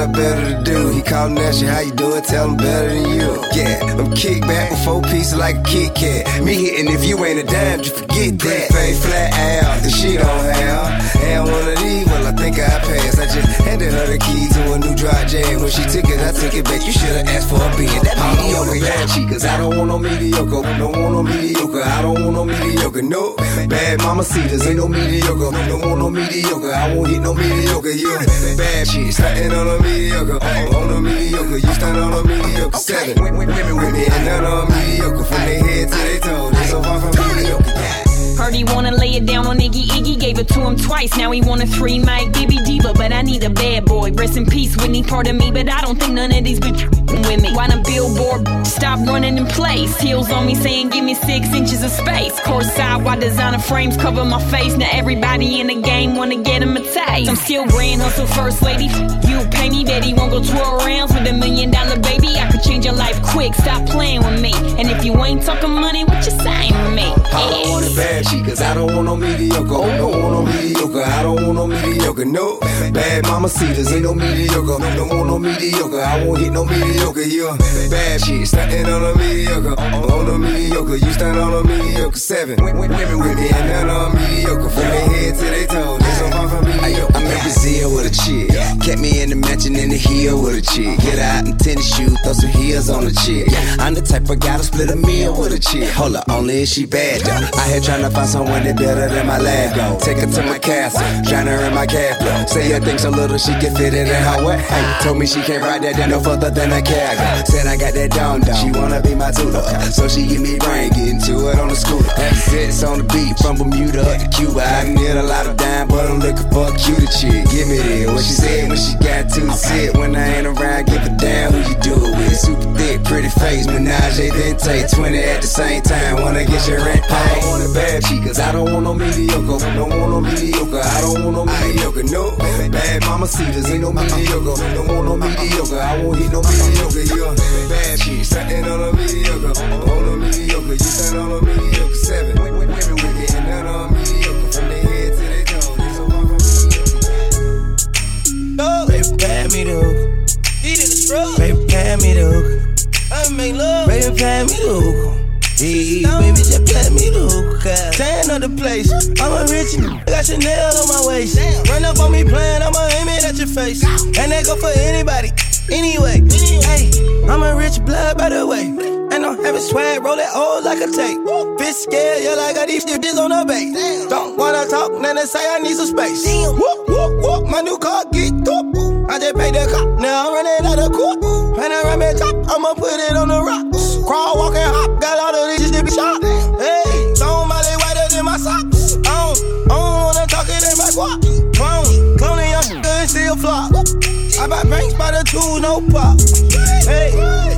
to do. He callin' at you, how you doing? Tell him better than you. Yeah, I'm kick back with four pieces like a Kit Kat. Me hitting if you ain't a dime, you forget that. Face flat out, the she don't have. And one of these, well, I think I passed. I just handed her the key to a new dry jam. When she took it, I took it back. You should've asked for a beat. That mediocre, bad cheek, cause I don't want no mediocre. Don't want no mediocre, I don't want no mediocre. No, bad mama cedars, ain't no mediocre. Don't want no mediocre, I won't hit no mediocre. You bad shit, stuntin' on a mediocre. On a mediocre, you stand on a mediocre. Seven women with me and none on mediocre. From their head to their toes, they so far from mediocre. Heard he wanna lay it down on Iggy Iggy, gave it to him twice. Now he want a three mic Gibby Diva, but I need a bad boy. Rest in peace, Whitney, part of me, but I don't think none of these bitches with me. Why the billboard stop running in place? Heels on me saying give me six inches of space. Course side, why designer frames cover my face? Now everybody in the game wanna get him a taste. I'm still grand hustle first lady. You pay me, daddy won't go twirl rounds with a million dollar baby. I could change your life quick, stop playing with me. And if you ain't talking money, what you saying with me? I don't want a bad cheek, cause I don't want no mediocre. Oh, don't want no mediocre, I don't want no mediocre. No, bad mama cedars, ain't no mediocre. Don't want no mediocre, I won't hit no mediocre. You bad shit, stuntin' on a mediocre. On a mediocre, you stand on a mediocre. Seven women with me and none on mediocre. From their head to their toes, they so far from mediocre. I'm in Brazil with a chick, kept me in the mansion in the hill with a chick. Get out in tennis shoes, throw some heels on the chick. I'm the type of guy to split a meal with a chick. Hold up, only if she bad though. I here tryna find someone that better than my lab go. Take her to my castle, drown her in my cab flow. Say her thing so little she can fit it in her way. Hey, told me she can't ride that down no further than a cargo. Said I got that down down, she wanna be my tutor. So she give me brain, getting to it on the scooter. Sits on the beat from Bermuda up to Cuba. I can get a lot of dime, but I'm looking for a cuter chick. Give me that, what she said when she got to sit. When I ain't around, give a damn who you do it with. Super thick, pretty face, menage a then take twenty at the same time. Wanna get your rent paid. I don't want a bad cheek, cause I don't want no mediocre. Don't want no mediocre, I don't want no mediocre. No, bad mama cedars, ain't no mediocre. Don't want no mediocre, I won't hit no mediocre. You bad shit, stuntin' on a mediocre. On a mediocre, you stand on a mediocre. Seven women with me and none on mediocre. From their head to their toes, they so far from mediocre. Oh, baby, pay me the hook. He did the scrub. Baby, pay me the hook. I make love. Baby, pay me the hook. Hey, baby, just play me the hookah. Tan of the place. I'm a rich n***, got Chanel on my waist. Run up on me playing, I'ma aim it at your face. And that go for anybody, anyway. Hey, I'm a rich blood, by the way. And I'm having swag, roll it old like a tape. Bitch scared, yeah, like I got these bitches on the base. Don't wanna talk, then they say I need some space. Whoop, whoop, whoop, my new car get up. I just paid the cop, now I'm running out of court. Panoramic top, I'ma put it on the rocks. Crawl, walk, and hop, got all of these to be shot. Hey, somebody whiter than my socks. I don't, I don't wanna talk it in my guap. Clone, cloning your shit and still flop. I buy banks by the two, no pop. Hey,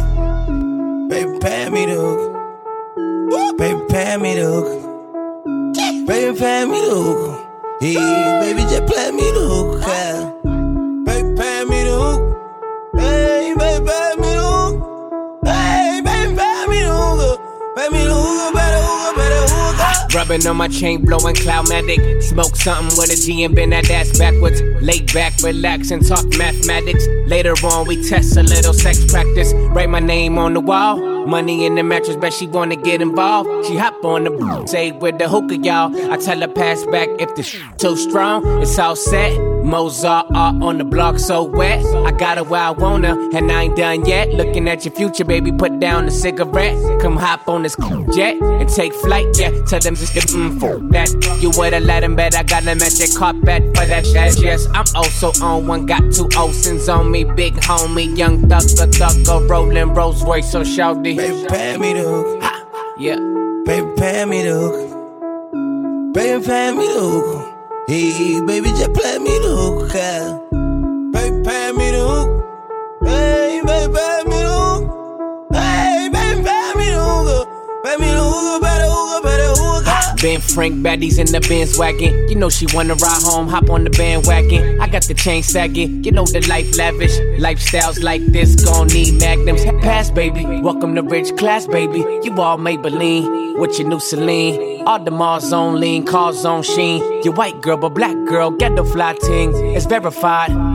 baby, pay me the hook. Baby, pay me the hook. Baby, pay me the hook. Hey, baby, just play me the hook. Yeah. Baby, pay me the hook. Hey, baby, pay me the hook. Hey, baby, pay me the hook. Pay me the hook, better hook, better hook. Rubbing on my chain, blowing Cloudmatic. Smoke something with a G and bend that ass backwards. Lay back, relax, and talk mathematics. Later on, we test a little sex practice. Write my name on the wall. Money in the mattress, bet she wanna get involved. She hop on the b- say with the hookah, y'all. I tell her pass back if the sh- too strong. It's all set. Mozart art on the block so wet. I got her where I want her, and I ain't done yet. Looking at your future, baby, put down the cigarette. Come hop on this jet and take flight, yeah. Tell them just the mm for that. You would've let him bet I got them at your carpet for that shit. Yes, I'm also on one. Got two Olsen's on me, big homie, young thugger, thugger, rolling Rolls Royce, so shouty. Baby, pay me the hook. Yeah. Baby, pay me the hook. Baby, pay me the hook. Hey, baby, just play me the hook. Yeah. Baby, pay me the hook. Hey, baby, pay me the hook. Hey, baby, pay me the hook. Pay me the hook, better hook, better hook. Ben Frank, baddies in the Benz wagon. You know she wanna ride home, hop on the bandwagon. I got the chain sagging, you know the life lavish. Lifestyles like this gon' need magnums. Pass, baby, welcome to rich class, baby. You all Maybelline with your new Celine. All the Mars on lean, cars on sheen. You white girl, but black girl, get the fly ting. It's verified.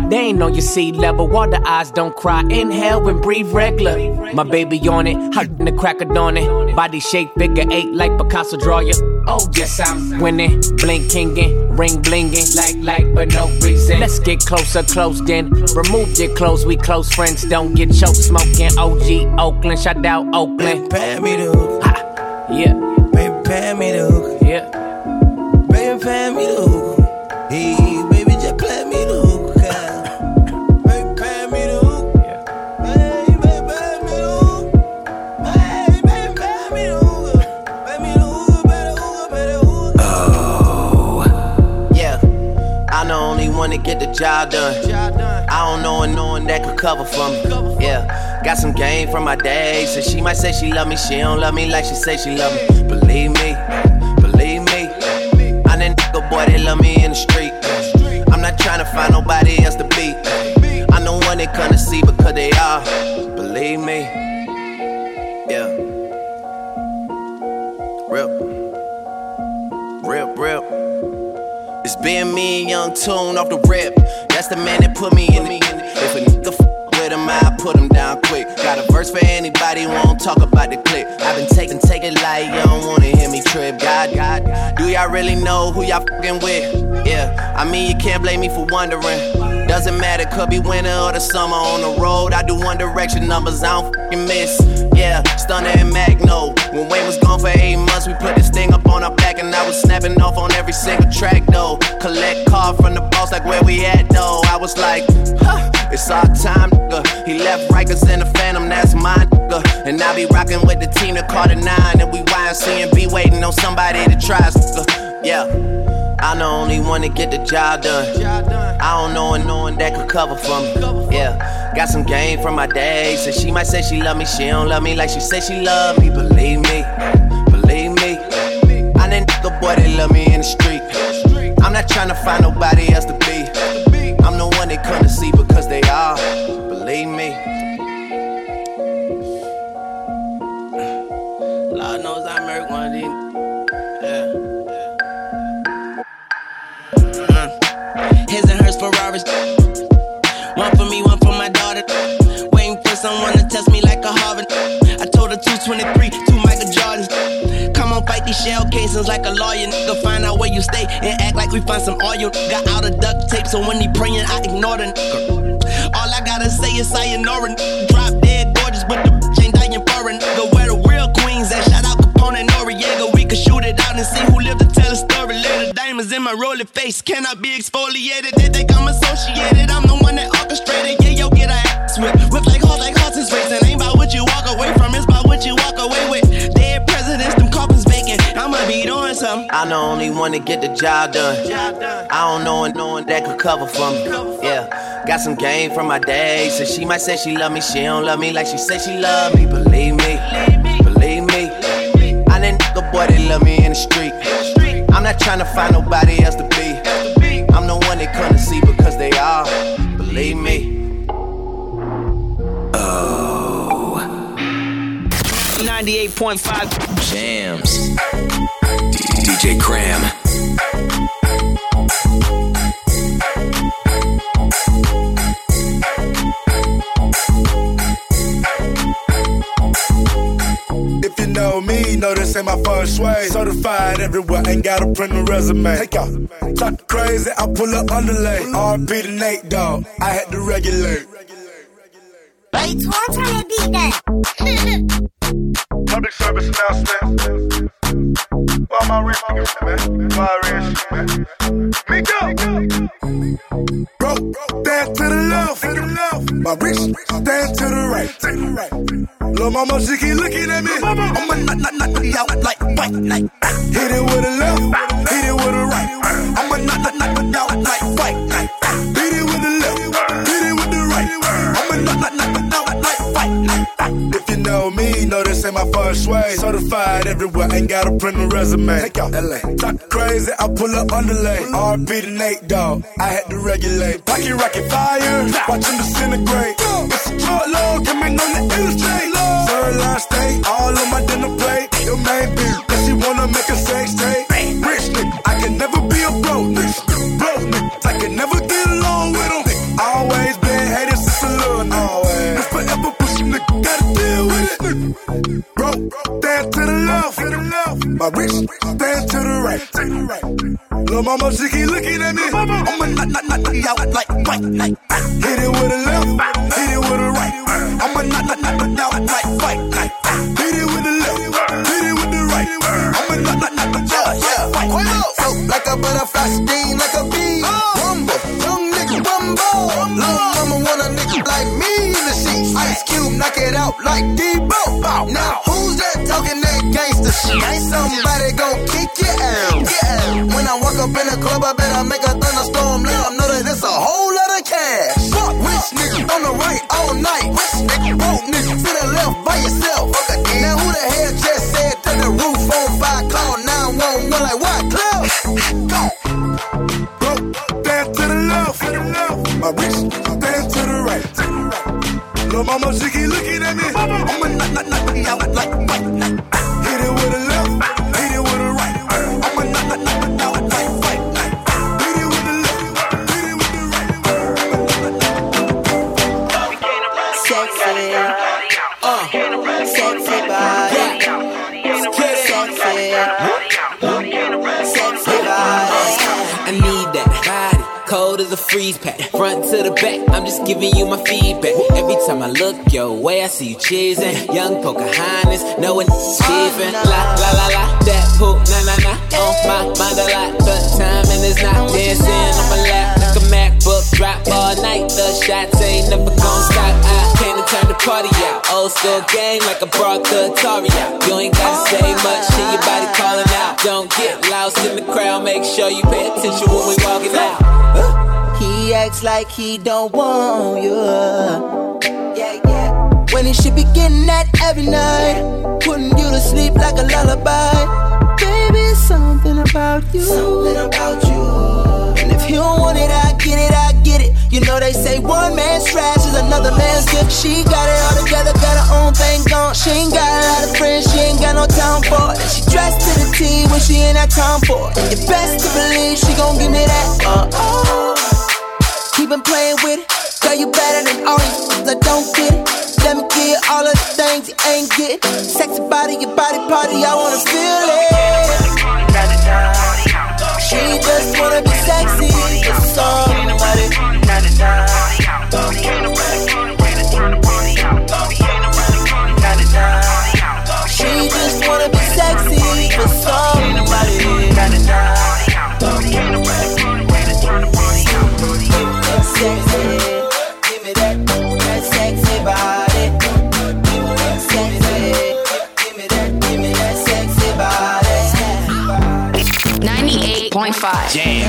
They ain't on your sea level. Water eyes don't cry. Inhale and breathe regular. My baby on it, hot in the crack of dawn it. Body shape figure eight like Picasso draw ya. Oh yes, I'm winning, blinkingin', ring blingin', like like but no reason. Let's get closer, close then. Remove your clothes, we close friends. Don't get choked smoking. O G Oakland, shout out Oakland. Baby, pay me the hook. Ha, yeah. Baby, pay me the hook. Yeah. Baby, pay me the hook. Hey, baby, just play me the hook. Baby, pay me the hook. Hey, baby, pay me the hook. Hey, baby, pay me the hook. Pay me the hook, pay the hook, pay the hook. Oh. Yeah. I'm the only one to get the job done. I don't know no one that could cover for me. Yeah. Got some game from my day. So she might say she love me. She don't love me like she say she love me. Believe me. Believe me. I'm that nigga boy that love me in the street. I'm not trying to find nobody else to be. I'm the one they come to see because they are. Believe me. Yeah. Rip. Rip, rip. It's been me and Young Tune off the rip. That's the man that put me in the. If a nigga f with him, I put him down quick. Got a verse for anybody who won't talk about the clip. I've been taking, take it light, you don't wanna hear me trip. God, God, do y'all really know who y'all fucking with? Yeah, I mean, you can't blame me for wondering. Doesn't matter, could be winter or the summer on the road. I do One Direction numbers, I don't fucking miss. Yeah, Stunner and Magno. When Wayne was gone for eight months, we put this thing up on our back, and I was snapping off on every single track though. Collect card from the boss, like where we at though. I was like, huh, it's our time, nigga. He left Rikers in the Phantom, that's mine, nigga. And I be rocking with the team that caught a nine, and we Y M C and be waiting on somebody to try, nigga. Yeah. I'm the only one to get the job done. I don't know no one that could cover for me. Yeah, got some game from my days. So she might say she love me, she don't love me like she say she love me. Believe me, believe me. I'm that nigga boy that love me in the street. I'm not trying to find nobody else to be. I'm the one they come to see because they are. Believe me. Lord knows I murk one of these. His and hers Ferraris. One for me, one for my daughter. Waiting for someone to test me like a Harvard. I told her two twenty-three, two Michael Jordans. Come on, fight these shell casings like a lawyer. Nigga, find out where you stay and act like we find some oil. Got out of duct tape, so when he praying, I ignore the nigga. All I gotta say is sayonara. Drop dead gorgeous, but the bitch ain't dying for a nigga. Where the real queens at? Shout out Capone and Noriega. We could shoot it out and see who lived to tell a story later. Diamonds in my rolling face cannot be exfoliated. They think I'm associated. I'm the one that orchestrated. Yeah, yo, get a ass whip. Whip like horse, like horses racing. Ain't about what you walk away from, it's about what you walk away with. Dead presidents, them coffins vacant. I'ma be doing something. I'm the only one to get the job done. I don't know no one that could cover for me. Yeah, got some game from my days. So she might say she love me, she don't love me like she say she love me. Believe me, believe me. I'm that nigga boy that love me in the street. I'm not trying to find nobody else to be. I'm the one they come to see because they are. Believe me. Oh. ninety-eight point five Jams. D J Cram. If you know me, know this ain't my first way. Certified everywhere, ain't gotta print a resume. Take off, talk crazy, I pull up underlay. R P to Nate, dog, I had to regulate. Hey, Twan, turn that beat down. Public service announcement. Why my rich niggas, man? Why rich, man? Me go! Bro, stand to the left, to the left. My rich, stand to the right, to the right. Lil' mama, she keep looking at me. I'ma knock, knock, knock me out like white night. Hit it with a left, hit it with a right. I'ma knock, knock, knock me out like white night. Hit it with the left, hit it with the right. I'ma knock, knock, knock me out like white night. If you know me, know this ain't my first way. Certified everywhere, ain't gotta print a resume. Take out L A. Talk crazy, I pull up underlay. R P to Nate, dog, I had to regulate. Pocket rocket fire, watch them disintegrate. It's a drug lord coming on the illustrate. Third line steak, all on my dinner plate. Your main bitch, cause she wanna make a sex tape. Rich nigga, I can never be a broke nigga. Broke nigga, I can never get along with them. I don't deal with it. Broke, stand to the left, to the left. My rich, stand to the right, to the right. Lil' mama, she keep looking at me. I'ma knock, knock, knock, knock out like white night. Hit it with a left, hit it with a right. I'ma knock, knock, knock, knock out like white night. Hit it with the left, hit it with the right. I'ma knock, knock, knock, knock out like white night. Float like a butterfly, sting like a bee. Rumble, young nigga, rumble. Lil' mama want a nigga like me in the sheets. Ice Cube, knock it out like Debo. Now who's that talking that gangsta shit? Ain't somebody gon' kick your ass. Yeah. When I walk up in the club, I better make a thunderstorm. Let them know that it's a whole lot of cash. Fuck rich nigga on the right all night. Rich nigga, broke nigga to the left by yourself. Now who the hell just said turn the roof on fire? Call nine one one like what? Club? Go. Broke, stand to the left, to the left. My rich, stand to the right, to the right. Lil' mama, she keep looking at me. I'ma knock, knock, knock out like white night. Hit it with a left, hit it with a right. I'ma knock, knock, knock out like white night. Hit it with the left, hit it with the right. Sexy, uh, sexy body, sexy, sexy body. I need that body, cold as a freeze pack. Front to the back, I'm just giving you my feedback. Every time I look your way, I see you cheesing. Young Pocahontas, knowing different. La la la la, that poop, na na na. On my mind a lot, but timing is not dancing on my lap like a MacBook. Drop all night, the shots ain't never gon' stop. I came to turn the party out. Old school game like I brought the Atari out. You ain't gotta say much, hear your body calling out. Don't get lost in the crowd, make sure you pay attention when we walking out. He acts like he don't want you. Yeah, yeah. When he should be getting that every night, putting you to sleep like a lullaby. Baby, it's something about you. Something about you. And if you don't want it, I get it, I get it. You know they say one man's trash is another man's gift. She got it all together, got her own thing gone. She ain't got a lot of friends, she ain't got no time for it. And she dressed to the T when she ain't that time for it. And you best to believe she gon' give me that. Uh-oh. He been playing with it. Girl, you better than all these that don't get it. Let me give you all of the things you ain't get. Sexy body, your body party, I wanna feel it. She just wanna be sexy for somebody. She just wanna be sexy for somebody. Sexy, give me that, that sexy body. Sexy, give me that, give me that sexy body. ninety-eight point five. Jam.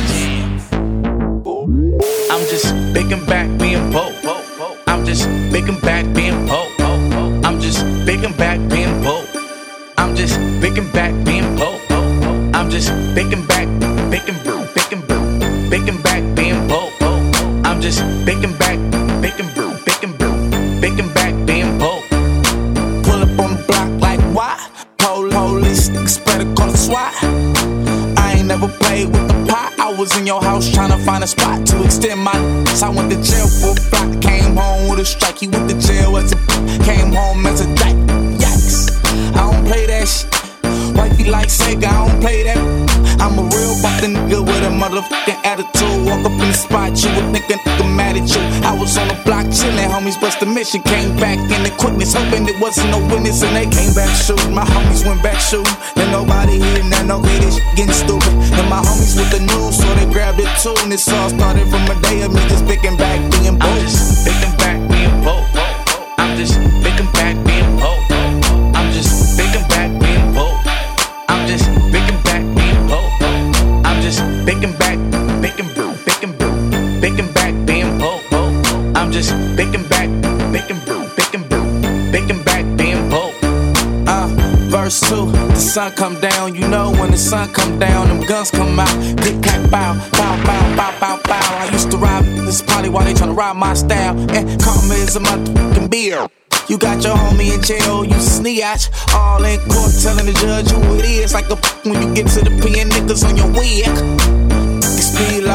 I'm just picking back being Pope. I'm just picking back being Pope. I'm just picking back being Pope. I'm just picking back being Pope. I'm just picking back, picking brew, picking brew, picking back being Pope. I'm just picking back, picking brew, picking brew, picking back being Pope. Pull up on the block like what? Pol- police, spread a call it SWAT. I ain't never played with the pot. I was in your house trying to find a spot to extend my. I went to jail for a block, came home with a strike. He went to jail as a came home as a dyke. Yikes! I don't play that shit. Wifey like Sega, I don't play that. I'm a real fucking nigga with a motherfucking attitude. Walk up in the spot, you would think a nigga mad at you. I was on the block chillin', homies bust the mission. Came back in the quickness, hoping it wasn't no witness. And they came back shooting, my homies went back shooting. And nobody here, now no okay, this shit getting stupid. And my homies with the news, so they grabbed it too. And this all started from a day of me just picking back being bold. I'm just picking back being bold. I'm just picking back being bold. I'm just picking back being bold. I'm just picking back being Pope. I'm just picking back, picking brew, picking brew, picking back being Pope. I'm just picking back, picking brew, picking brew, picking back being Pope. Uh, verse two, the sun come down. You know when the sun come down, them guns come out. Click, clack, bow, bow, bow, bow, bow, bow. I used to rob this party while they tryna rob my style. And karma is a motherfucking beer. You got your homie in jail, you sneatch. All in court telling the judge who it is. Like a when you get to the P and niggas on your wig. Speed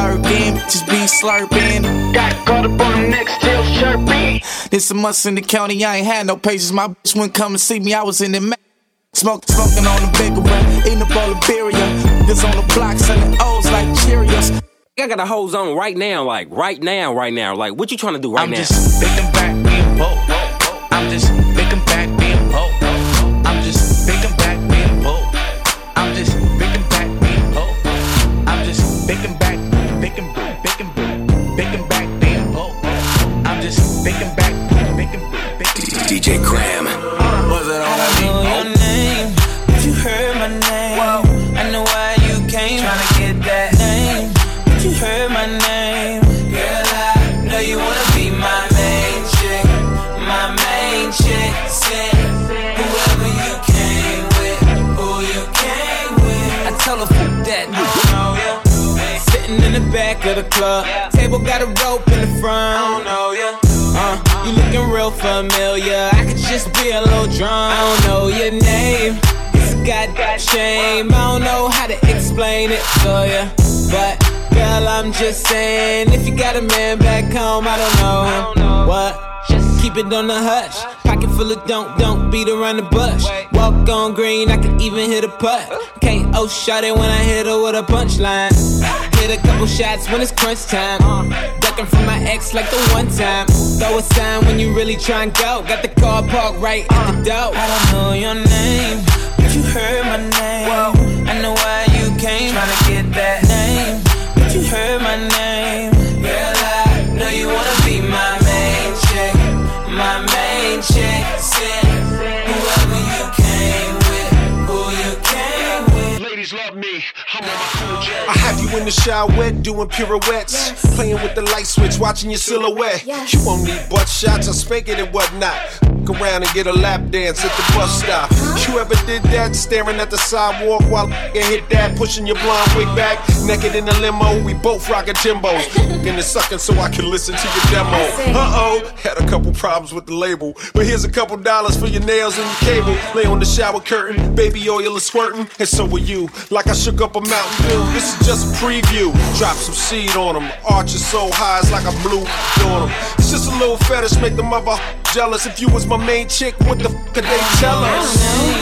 lurking, just be slurping. Got caught up on the next tail chirping. There's some months in the county, I ain't had no patience. My bitch wouldn't come and see me, I was in the ma- Smoke, smoking on the bigger one, eating up all the beria. Niggas on the block selling O's like Cheerios. I got a hose on right now, like right now, right now. Like, what you trying to do right I'm now? I'm just thinking back, being bold. I'm just thinking back, being bold. I'm just thinking back, being bold. I'm just thinking back, being bold. I'm just thinking back, thinking, thinking, thinking back, being bold. I'm just thinking back, thinking, thinking. D J Cram. Was it on I know your name, but you heard my name. Whoa. I know why you came, tryna get that name. But you heard my name. Girl, I know you wanna be my main chick. My main chick. Said, whoever you came with, who you came with. I tell her, fuck that, I don't know ya. Sitting in the back of the club, table got a rope in the front. I don't know ya. Uh, you looking real familiar. I could just be a little drunk. I don't know your name. It's a goddamn shame. I don't know how to explain it to ya, but girl, I'm just saying, if you got a man back home, I don't know him. What? Just keep it on the hush. Pocket full of don't, don't beat around the bush. Walk on green, I can even hit a putt. K O shot it when I hit her with a punchline. Hit a couple shots when it's crunch time. Ducking from my ex like the one time. Throw a sign when you really try and go. Got the car parked right at the door. I don't know your name, but you heard my name. Whoa. I know why you came, tryna get that name. But you heard my name. Girl, I know you wanna be my main chick. My main chick. Said, whoever you came with, who you came with. Ladies love me, I'm on my cool jet. I have you in the shower, doing pirouettes, yes. Playing with the light switch, watching your silhouette. Yes. You won't need butt shots or spanking and whatnot. Look around and get a lap dance at the bus stop. You ever did that? Staring at the sidewalk while you hit that, pushing your blonde wig back, naked in the limo. We both rockin' Timbos, and it's sucking so I can listen to your demo. Uh oh, had a couple problems with the label, but here's a couple dollars for your nails and your cable. Lay on the shower curtain, baby oil is squirting, and so will you. Like I shook up a Mountain Dew. This is just a preview. Drop some seed on them. Arch is so high, it's like I blew on them. It's just a little fetish, make the mother jealous. If you was my main chick, what the f could they tell us?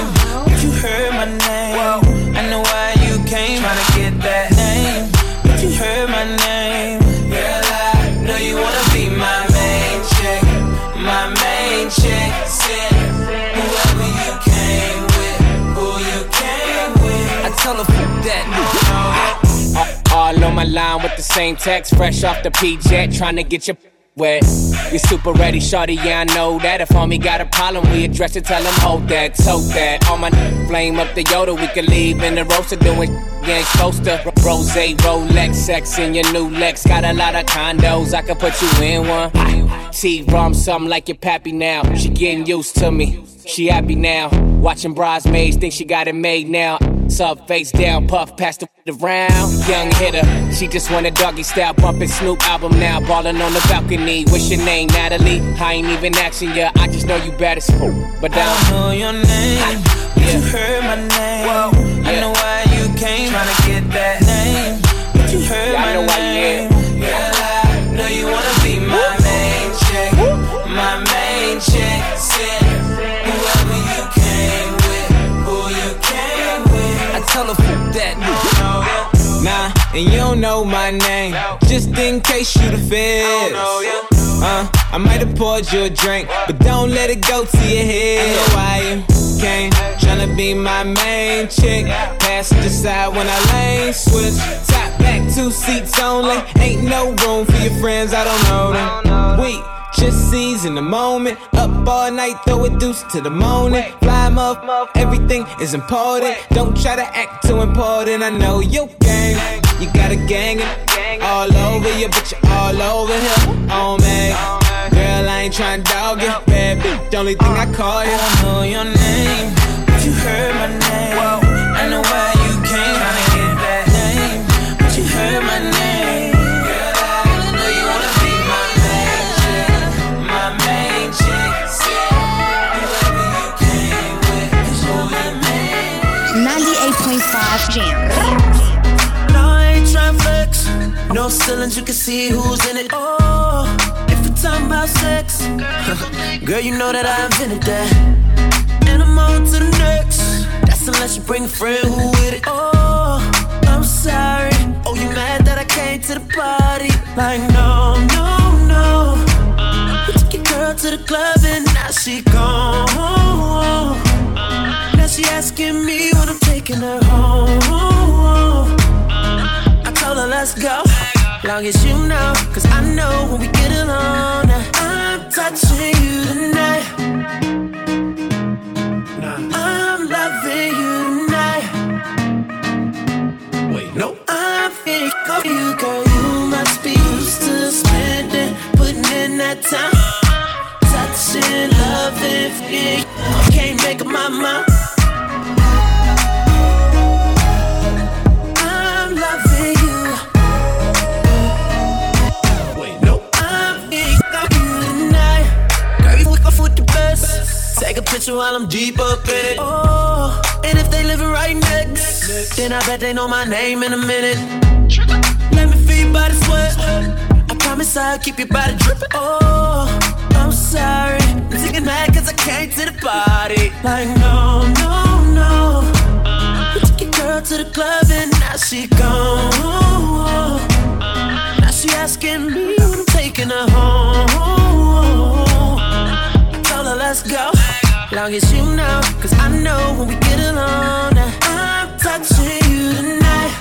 But you heard my name. Whoa. I know why you came, tryna get that name. But you heard my name. Girl, I know you wanna be my main chick. My main chick. Said, whoever you came with, who you came with. I tell her, fuck that, no. All on my line with the same text, fresh off the P-Jet, tryna get your wet. You super ready, shorty, yeah, I know that. If homie got a problem, we address it, tell him hold that, tote that. All my n- flame up the Yoda, we can leave in the roaster doing you ain't supposed to. Rose, Rolex, sex in your new Lex. Got a lot of condos, I could put you in one. T-Rum, something like your pappy now. She getting used to me, she happy now. Watching bridesmaids, think she got it made now. Sub face down, puff past the around. Young hitter, she just want a doggy style, bumping Snoop album now. Ballin' on the balcony. What's your name, Natalie? I ain't even asking ya, I just know you bad as fuck. But I don't know your name, but yeah. You heard my name. Whoa. I yeah. know why you came, tryna get that name. But you heard yeah, my I know name. Why you Girl, I know you wanna be my Woo. main chick. Woo. My main chick. Said, whoever you came with, who you came with. I tell her, fuck that, no. Nah, and you don't know my name, just in case you the feds. Uh, I might have poured you a drink, but don't let it go to your head. I know why you came, tryna be my main chick. Passenger side when I lane switch. Top back, two seats only. Ain't no room for your friends, I don't know them. Wait. Just seize in the moment. Up all night, throw a deuce to the morning. Fly 'em up, everything is important. Don't try to act too important. I know your game. You got a gang all over you, but you're all over here. Oh man, girl, I ain't tryna dog you. Bad bitch, the only thing I call you. I don't know your name, but you heard my name. I know why you came, tryna get that name, but you heard my name. ninety-eight point five Jam. No, I ain't tryna flex, No ceilings, you can see who's in it. Oh, if we're talking about sex, girl, you know that I invented that. And I'm on to the next. That's unless you bring a friend who with it. Oh, I'm sorry. Oh, you mad that I came to the party? Like, no, no, no. You took your girl to the club and now she gone. Now she asking me when I'm taking her home. I told her let's go, long as you know, cause I know when we get alone. I'm touching you tonight, I'm loving you tonight. Wait, no, I'm thinking of you, girl. You must be used to spending, putting in that time, touching, loving, feeling. Can't make up my mind. I'm loving you. Wait, no, I'm thinking of you tonight. Girl, you look off with the best. Take a picture while I'm deep up in it. Oh, and if they living right next, then I bet they know my name in a minute. Let me feel your body sweat. I promise I'll keep your body dripping. Oh, I'm sorry, I'm thinking mad cause I came to the party. Like, no, no, no. You took your girl to the club and now she gone. Now she asking me when I'm taking her home. I told her let's go, long as you know, cause I know when we get alone. I'm touching you tonight,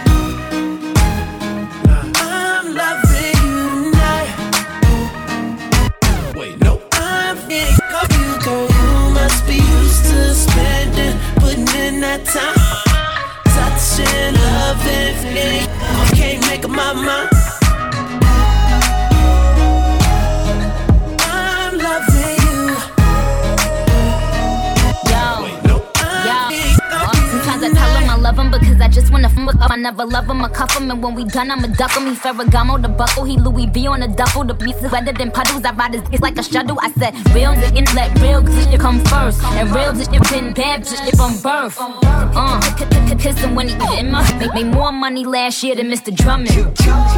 I'm loving you tonight. Wait, no, I'm thinking of you, girl. You must be used to spending, putting in that time, touching, loving, feeling. Can't make up my mind. I'm loving you. Yo, yo. Sometimes I tell him I love him because I just wanna fuck up. I never love him, I cuff him, and when we done, I'ma duck him. He Ferragamo, the buckle, he Louis V on the duffel. The beats is wetter than puddles. I ride his dick like a shuttle. I said, real niggas let real shit come first, and real shit been bad shit from birth. Uh, kiss him when he in my make me more money last year than Mister Drummond.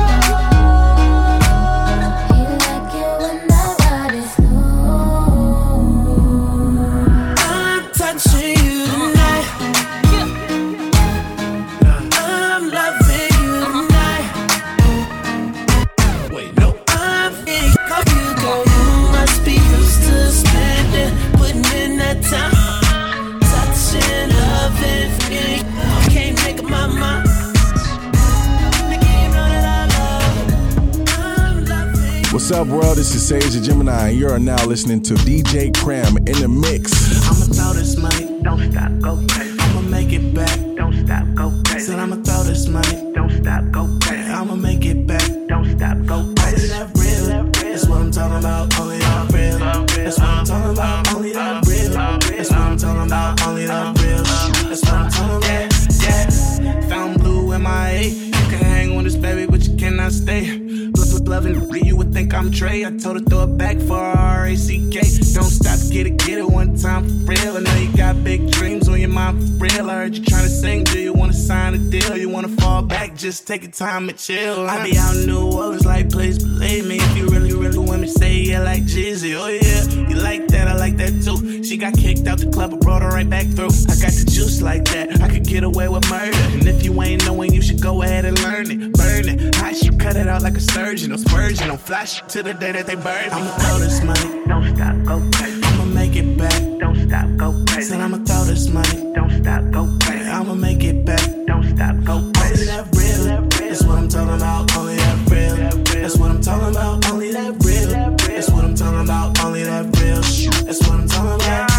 What's up, world? This is Sage the Gemini, and you are now listening to D J Cram in the mix. I'ma throw this money, don't stop, go crazy. I'ma make it back, don't stop, go crazy. Said I'ma throw this money, don't stop, go crazy. I'ma make it back, don't stop, go crazy. Only that real, that's what I'm talking about. Only that real, that's what I'm talking about. Only that real, that's what I'm talking about. Only that real, that's what I'm talking about. Yeah, found blue in my A. You can hang with this baby, but you cannot stay. Loving you would think I'm Trey. I told her throw it back for R A C K. Don't stop, get it, get it one time for real. I know you got big dreams on your mind for real. I heard you trying to sing, do you wanna sign a deal? You wanna fall back, just take your time and chill. I be out in New Orleans like, please believe me. If you really, really want me, say yeah like Jeezy. Oh yeah, you like that, I like that too. She got kicked out the club, I brought her right back through. I got the juice like that, I could get away with murder. And if you ain't knowing, you should go ahead and learn it. Burn it, hot shit, cut it out like a surgeon. I'm spurging, don't flash to the day that they burn me. I'ma throw this money, don't stop, go crazy. I'ma make it back, don't stop, go crazy. Said I'ma throw this money, don't stop, go crazy. I'ma make it back, don't stop, go crazy. Only that real, that's what I'm talking about. Only that real, that's what I'm talking about. Only that real, that's what I'm talking about. Only that real, that's what I'm talking about. Yeah.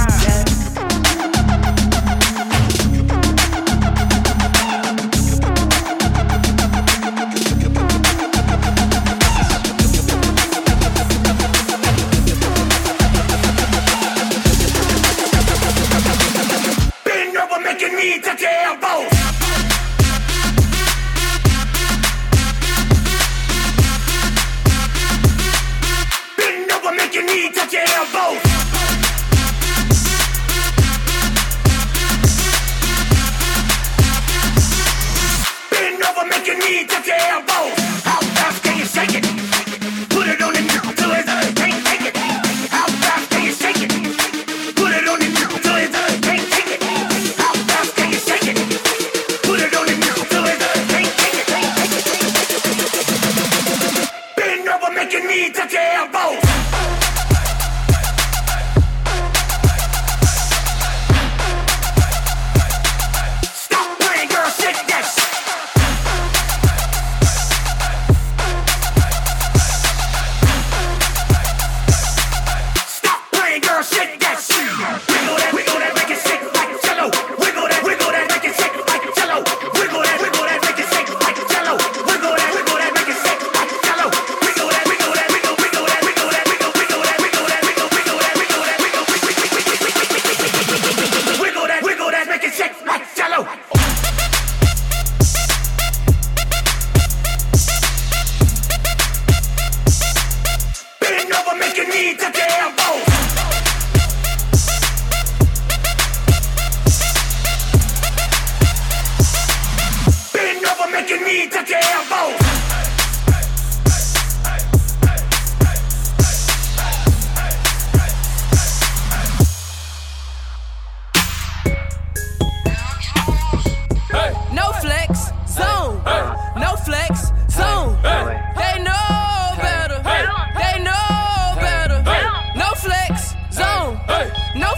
Bang!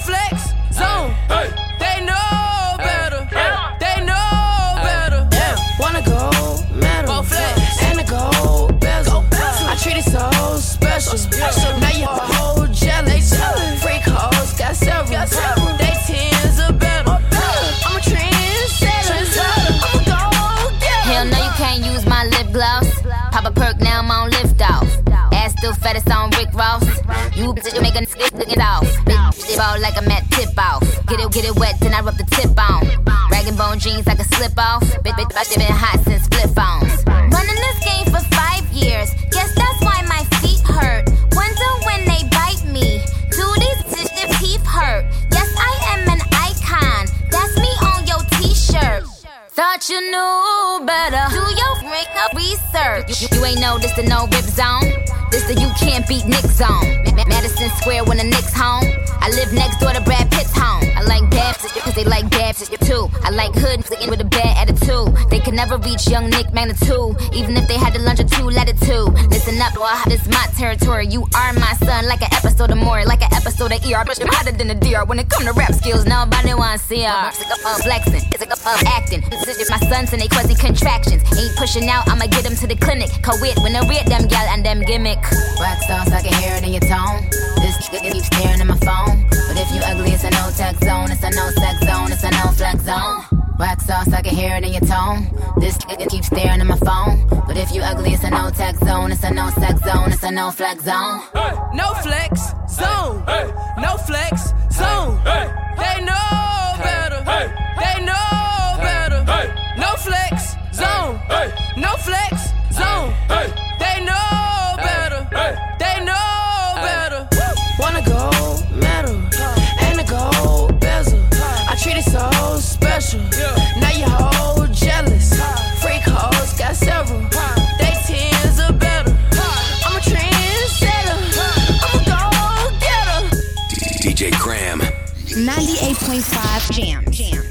flex zone. They know better. They know better. Wanna go metal and a gold bezel. I treat it so special. Now you whole jealous. Freak hoes got several. They tens are better. I'm a trendsetter. I'm a go getter. Hell no, you can't use my lip gloss. Pop a perk, now I'm on lift off. Ass still fat, it's on Rick Ross. You bitch, you make a nigga look it off. Bitch, ball like I'm at tip off. Get it, get it wet, then I rub the tip on. Rag and bone jeans, I can slip off. Bitch, bitch, bitch, been hot since flip phones. Running this game for five years. Guess that's why my feet hurt. Wonder when they bite me. Do these bitch teeth hurt? Yes, I am an icon. That's me on your t-shirt. Thought you knew better. Do your makeup research. You, you ain't know this the no rip zone. This the you can't beat Nick zone. Madison Square when the Knicks home. I live next door to Brad Pitt's home. I like bad cause they like bad too. I like hood with a bad attitude. They could never reach young Nick magnitude. Even if they had to lunch or two latitude. Listen up, boy, this my territory. You are my son, like an episode of Maury, like an episode of E R. But you're hotter than a deer. When it come to rap skills, nobody wanna see her. Sick of flexing, sick of acting. My sons and they quasi contractions. Ain't pushing out, I'ma get them to the clinic. Co-wit when I read them gal and them gimmick. Wax sauce, I can hear it in your tone. This nigga keeps staring at my phone. But if you ugly, it's a no tech zone. It's a no sex zone. It's a no flex zone. Wax sauce, I can hear it in your tone. This nigga keeps staring at my phone. But if you ugly, it's a no tech zone. It's a no sex zone. It's a no flex zone. Hey. No flex zone. Hey. No flex zone. Hey. They know better. Hey. They know better. Hey. No flex zone. Hey. No flex zone. Hey. They know better. Hey. They know better. Wanna go metal and a gold bezel. I treat it so special. Now you whole jealous. Freak hoes got several. They tens are better. I'm a trendsetter. I'm a go getter. D J Cram. ninety-eight point five Jam. Jam.